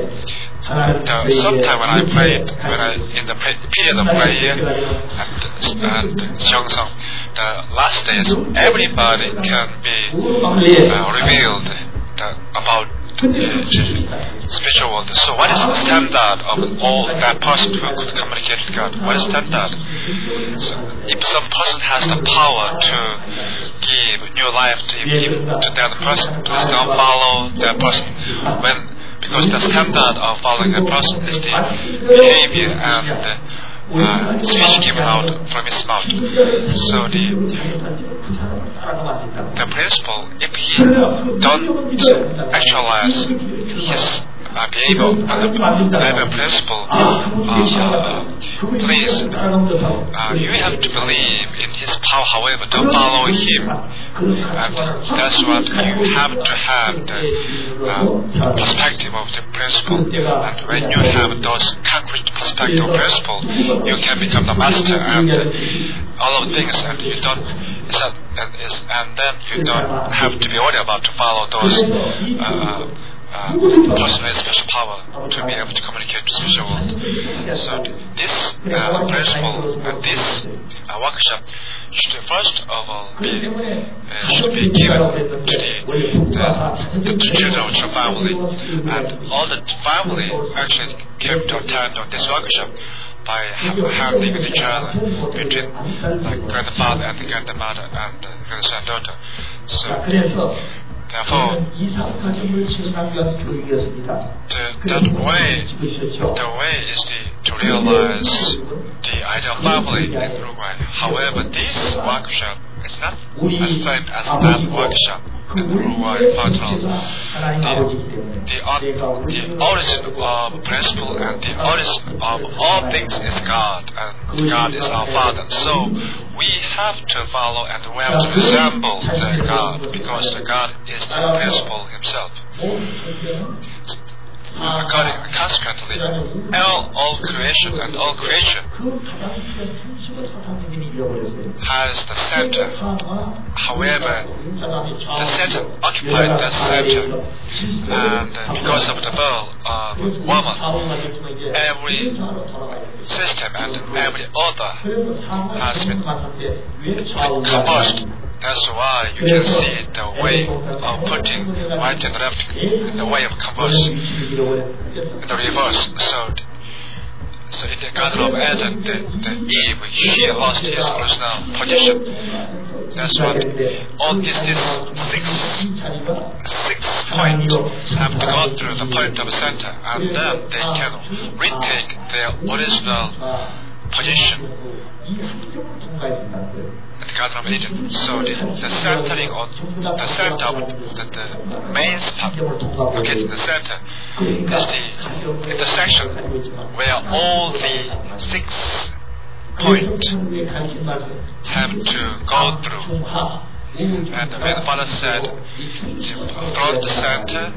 [SPEAKER 3] the, sometime when I prayed, when I in the pray, period of prayer and and Jeongsong, the last days everybody can be uh, revealed the, about Uh, spiritual world. So what is the standard of all that person who could communicate with God? What is standard? So if some person has the power to give new life to, to that person, please don't follow that person. When because the standard of following that person is the behavior and the uh, speech given out from his mouth. So the the principle, if he don't actualize his uh, enable and enable principle. Uh, please, uh, you have to believe in his power, however, don't follow him. And that's what you have to have the uh, perspective of the principle. And when you have those concrete perspective of principle, you can become the master and all of things, and you don't. It's a, and, it's, and then you don't have to be worried about to follow those uh, uh, personal special power to be able to communicate with the spiritual world. So this uh, principle and this uh, workshop should first of all be uh, should be given to the the, the, the children of the family, and all the family actually came to attend on this workshop by handling with each other between like grandfather and the grandmother and the grandson and daughter. So therefore, the, that way, the way is the, to realize the ideal family in Uruguay. However, this workshop is not the same as that workshop in Uruguay, Portugal. The, the, uh, the origin of principle and the origin of all things is God, and God is our Father. So we have to follow and we have to resemble the God, because the God is the principle himself. According, consequently, all, all creation and all creation has the center. However, the center occupied the center, and uh, because of the will of woman, every system and every order has been converged. That's why you can see the way of putting right and left, the way of conversion, the reverse. So, so in the Garden of Eden, the, the Eve, she lost his original position. That's what all these, these six, six points have to go through the point of center, and then they can retake their original position at the Garden of Eden. So the, the centering of the center of the, the main part, located in the center, is the intersection where all the six points have to go through. And when Father said, the front center,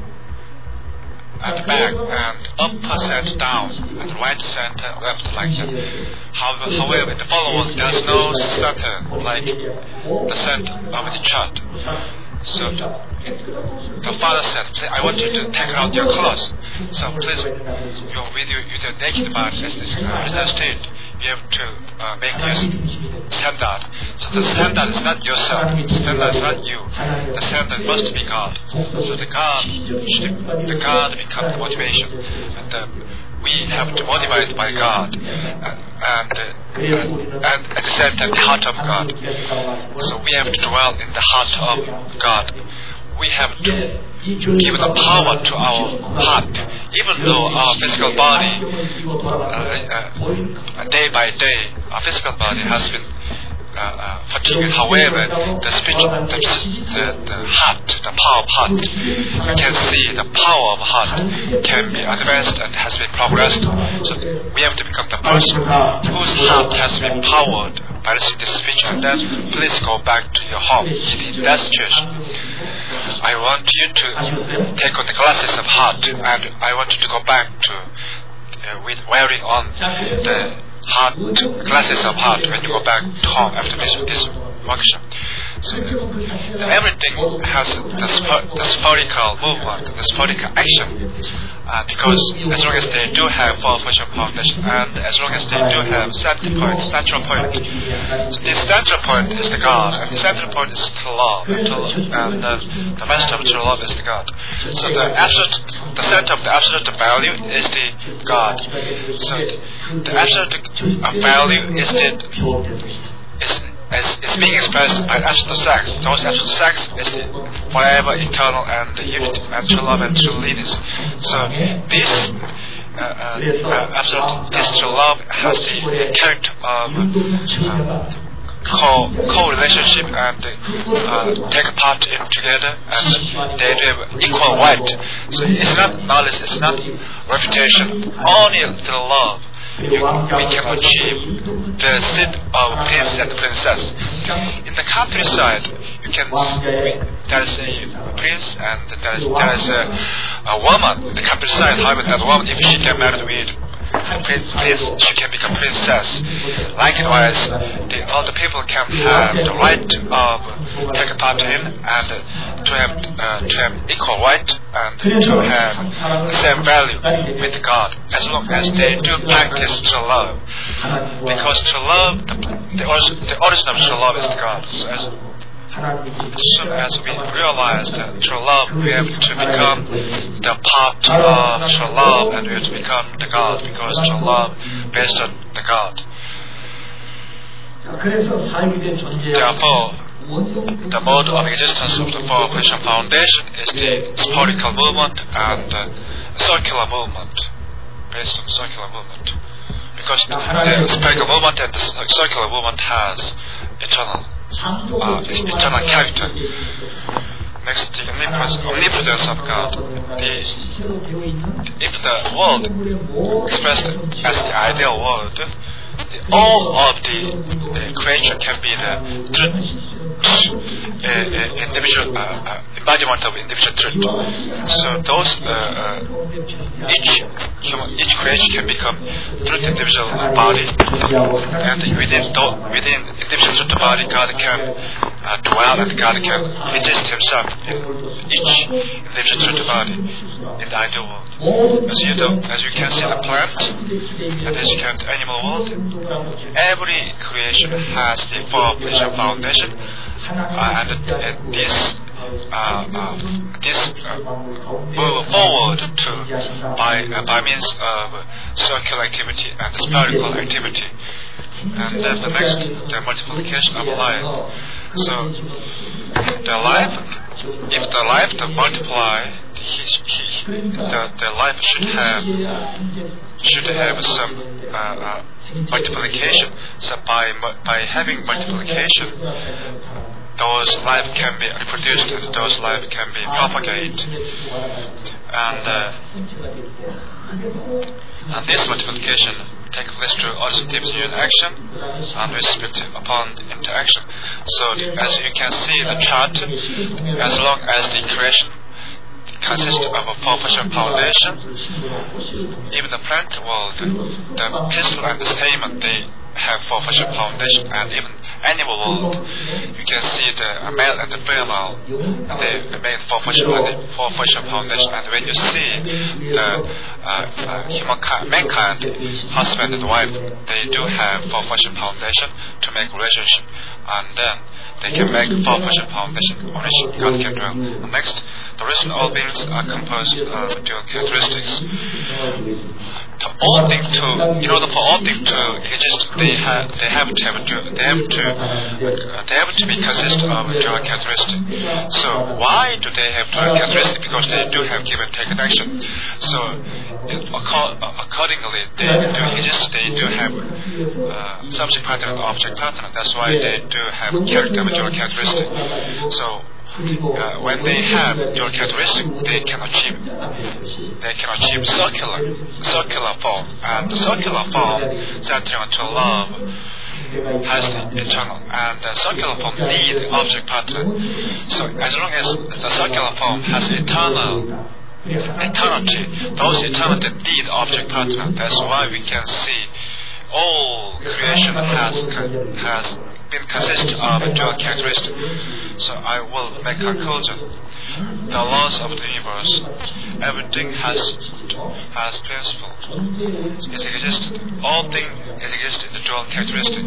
[SPEAKER 3] at the back, and upper center down, and right center left, like that. However, however, in the followers, there's no center like the center of the chart. So the father said, I want you to take out your clothes. So please, you're with your, with your naked body as the state. You have to uh, make your standard. So the standard is not yourself. The standard is not you. The standard must be God. So the God, should, the God becomes the motivation. And uh, we have to motivate it by God. And, and, uh, and at the same time, the heart of God. So we have to dwell in the heart of God. We have to give the power to our heart, even though our physical body, uh, uh, day by day, our physical body has been uh, uh, fatigued. However, the speech, the, the, the heart, the power of heart, you can see the power of heart can be advanced and has been progressed. So we have to become the person whose heart has been powered by the speech, and then please go back to your home in that situation. I want you to take on the classes of heart, and I want you to go back to uh, with wearing on the heart classes of heart when you go back to home after this this workshop. So uh, everything has the, sp- the spherical movement, the spherical action. Uh, because as long as they do have four function foundation, and as long as they do have center point, central point, so this central point is the God, and the central point is the love, and, to, and uh, the master of true love is the God. So the absolute, the center of the absolute value is the God. So the absolute value is the is Is, is being expressed by absolute sex. Those absolute sex is the forever, eternal, and the unity, and true love and true leaders. So this uh, uh, uh, absolute, this true love has the character of uh, co co relationship and uh, take part in together, and they do have equal right. So it's not knowledge, it's not reputation. Only through love you, we can achieve the seat of prince and princess. In the countryside, you can there is a prince and there is there is a, a woman in the countryside. However, that woman, if she get married with prince, she can become princess. Likewise, the, all the people can have the right of take part in and to have uh, to have equal right and to have the same value with God, as long as they do practice true love. Because true love, the the, origin, the origin of true love is God. So as, as soon as we realize that true love, we have to become the part of true love, and we have to become the God, because true love based on the God. Therefore, the mode of existence of the Four Christian Foundation is the spherical movement and uh, circular movement, based on circular movement. Because the, the spherical movement and the circular movement has eternal, uh, eternal character. Next, the omnipotence of God. The, if the world expressed as the ideal world, the, all of the uh, creation can be the truth. Uh, uh, individual uh, uh, embodiment of individual truth. So those uh, uh, each human, each creation can become truth individual body, and within the, within individual truth body, God can uh, dwell, and God can exist Himself in each individual truth body in the ideal world. As you know, as you can see the plant, and as you can the animal world, every creation has the Four Christian Foundation. Uh, and uh, this uh, uh, this uh, move forward to by uh, by means of uh, circular activity and spherical activity, and then the next, the multiplication of life. So the life, if the life to multiply, he, he, the the life should have should have some uh, uh, multiplication. So by by having multiplication, those life can be reproduced and those life can be propagated, and uh, and this multiplication takes place through positive union action and respect upon the interaction. So as you can see in the chart, as long as the creation consists of a Four Christian Foundation, even the plant world, the pistil and the stamen, they have Four Christian Foundation, and even animal world, you can see the male and the female, they make Four Christian Foundation, and when you see the uh, uh, humankind, mankind, husband and wife, they do have Four Christian Foundation to make relationship, and then they can make Four Christian Foundation on which God can dwell. Next, the reason all beings are composed of dual characteristics. To all things to, in order for all things to exist, they have they have to have a dual, they have to uh, they have to be consist of dual characteristics. So why do they have dual characteristics? Because they do have give and take action. So accordingly, they do exist. They do have uh, subject pattern and object pattern. That's why they do have character and dual characteristics. So. Uh, when they have dual characteristic, they can achieve they can achieve circular circular form, and the circular form centering onto love has the eternal, and the circular form need the object pattern. So as long as the circular form has eternal eternity, those eternity need object pattern. That's why we can see all creation has has been consist of a dual characteristic. So I will make a conclusion. The laws of the universe, everything has has principle. It exists. All things exist in the dual characteristic.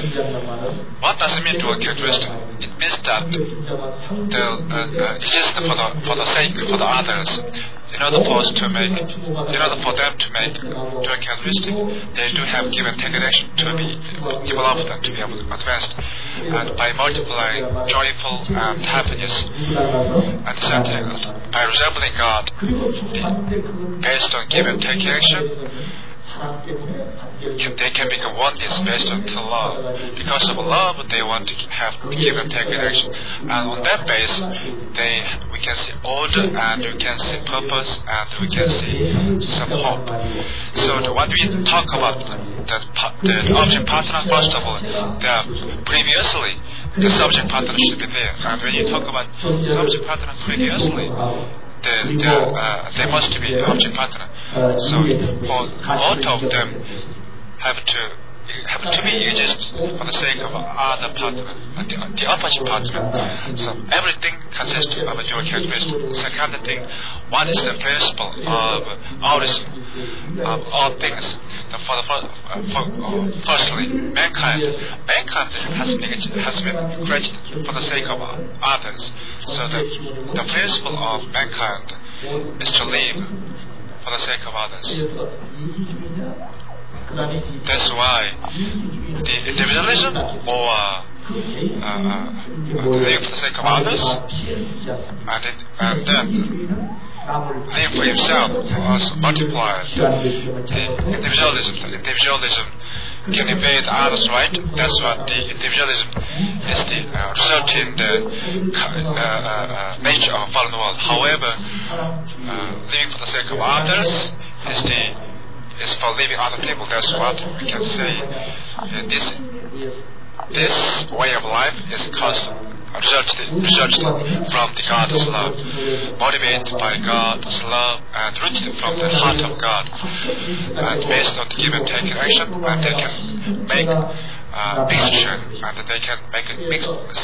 [SPEAKER 3] What does it mean dual characteristic? It means that the uh, uh, exist for the for the sake for the others. In order for us to make, in order for them to make dual characteristic, they do have give and take action to be developed and to be able to advance. And by multiplying joyful and happiness and sentiment, by resembling God, the, based on give and take action, can, they can become oneness based on love. Because of love, they want to have give and take connection, and on that base, they we can see order and we can see purpose and we can see some hope. So the, what we talk about the, the object partner, first of all, the previously the subject partner should be there, and when you talk about subject partner previously, The, the, uh, there must be object partner. So for both of them have to have to be used for the sake of other partner, the, the opposite partner. So everything consists of a dual characteristic. Second thing, what is the principle of origin of all things? The, for the first, for, uh, firstly, mankind, mankind has been has been created for the sake of others. So the the principle of mankind is to live for the sake of others. That's why the individualism or uh, uh, live for the sake of others and, it, and then live for himself was multiplied. The individualism, the individualism can invade others' right. That's what the individualism is the uh, result in the uh, uh, uh, nature of fallen world. However, uh, living for the sake of others is the is for living other people. That's what we can say. Uh, this this way of life is caused resulted, resulted from the God's love, motivated by God's love and rooted from the heart of God, and based on the give and take action, and they can make uh, mixture, and they can make a mix,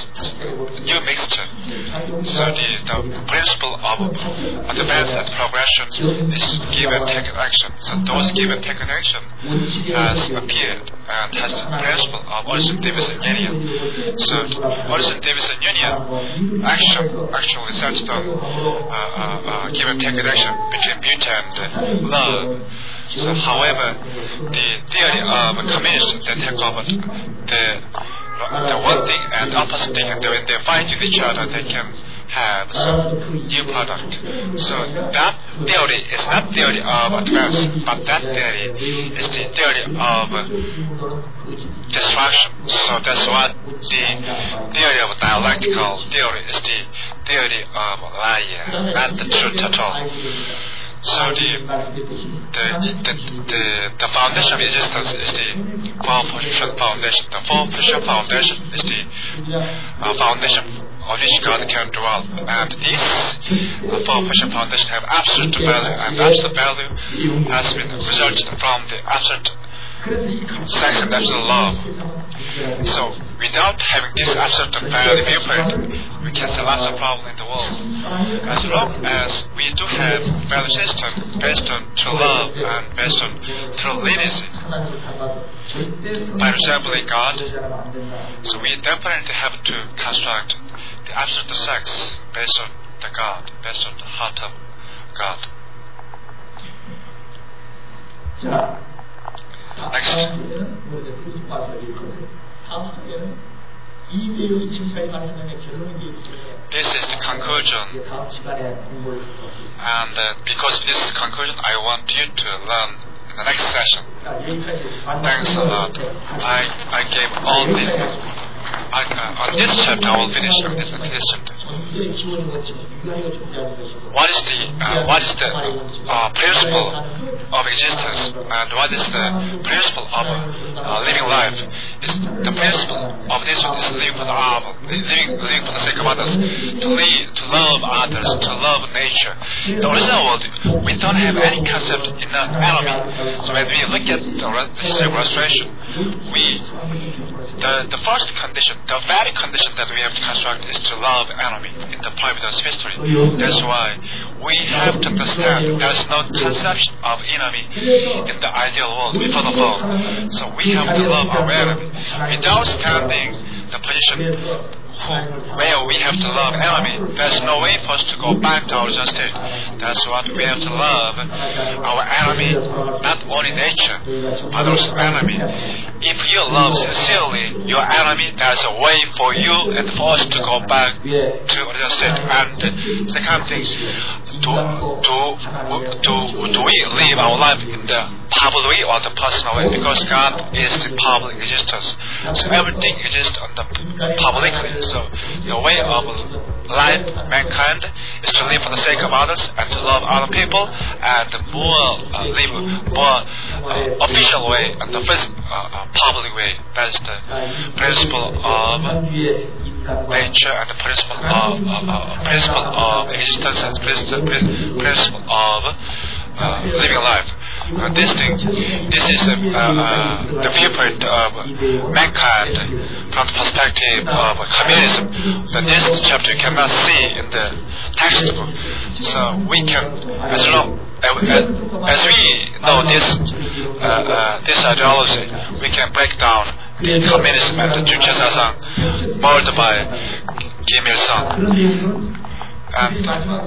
[SPEAKER 3] new mixture. So the, the principle of advanced progression is give and take action. So those give and take action has appeared and has the principle of Olson-Davidson union. So Olson-Davidson union action actually centered on uh, uh, uh, give and take action between beauty and love. So, however, the theory of communists that take over the the one thing and opposite thing, and when they fight with each other, they can have some new product. So that theory is not theory of advance, but that theory is the theory of destruction. So that's what the theory of dialectical theory is, the theory of liar, not the truth at all. So the the, the the the foundation of existence is the four-position foundation. The four-position foundation is the uh, foundation on which God can dwell. And these uh, four-position foundation have absolute value, and absolute value has been resulted from the absolute sex and absolute love. So without having this absolute value viewpoint, we can see lots of problems in the world. As long as we do have value system based on true love and based on true leniency, by resembling God, so we definitely have to construct the absolute sex based on the God, based on the heart of God. Next. This is the conclusion, and uh, because of this conclusion, I want you to learn in the next session. Thanks a lot. I I gave all the I, uh, on this chapter. I will finish on this, this chapter. What is the uh, what is the uh, principle of existence, and what is the principle of uh, living life? Is the principle of this one is living for the other, living living for the sake of others, to live, to love others, to love nature. In the original world, we don't have any concept in the enemy. So when we look at the history of restoration, we the the first condition, the very condition that we have to construct is to love enemy in the private history. That's why we have to understand there's no conception of enemy in the ideal world before the fall. So we have to love our enemy. Without standing the position who, where we have to love enemy, there's no way for us to go back to our original state. That's what we have to love our enemy, not only nature, but also enemy. If you love sincerely your enemy, there's a way for you and for us to go back to original state. And second thing, do, do, do, do we live our life in the public or the personal way, because God is the public existence. So everything exists on the publicly. So the way of life, mankind, is to live for the sake of others and to love other people, and the more uh, live more uh, official way and the first uh, uh, public way. That is the principle of nature and the principle of uh, uh, principle of existence and principle principle of uh, living life. Uh, this thing, this is uh, uh, the viewpoint of mankind from the perspective of communism. The next chapter you cannot see in the textbook. So we can, as long as we know this uh, uh, this ideology, we can break down the communism and the Juche molded by Kim Il-sung. And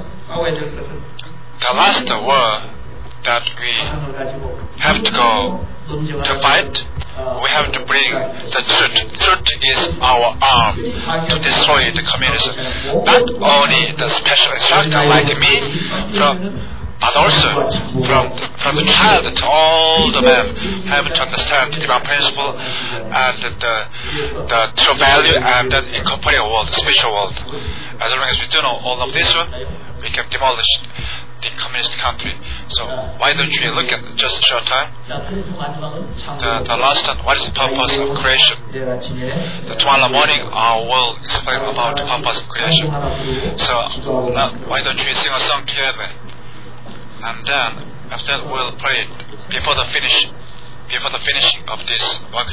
[SPEAKER 3] the last war that we have to go to fight, we have to bring the truth. Truth is our arm to destroy the communism. Not only the special instructor like me, from, but also from the, from the child to all the men have to understand the divine principle and the, the true value, and then incorporate a world, the spiritual world. As long as we do know all of this one, we can demolish the communist country. So why don't you look at just a short time? The, the last one, what is the purpose of creation? The tomorrow morning I will explain about the purpose of creation. So now, why don't you sing a song together? And then after that we'll pray before the finish before the finishing of this workshop.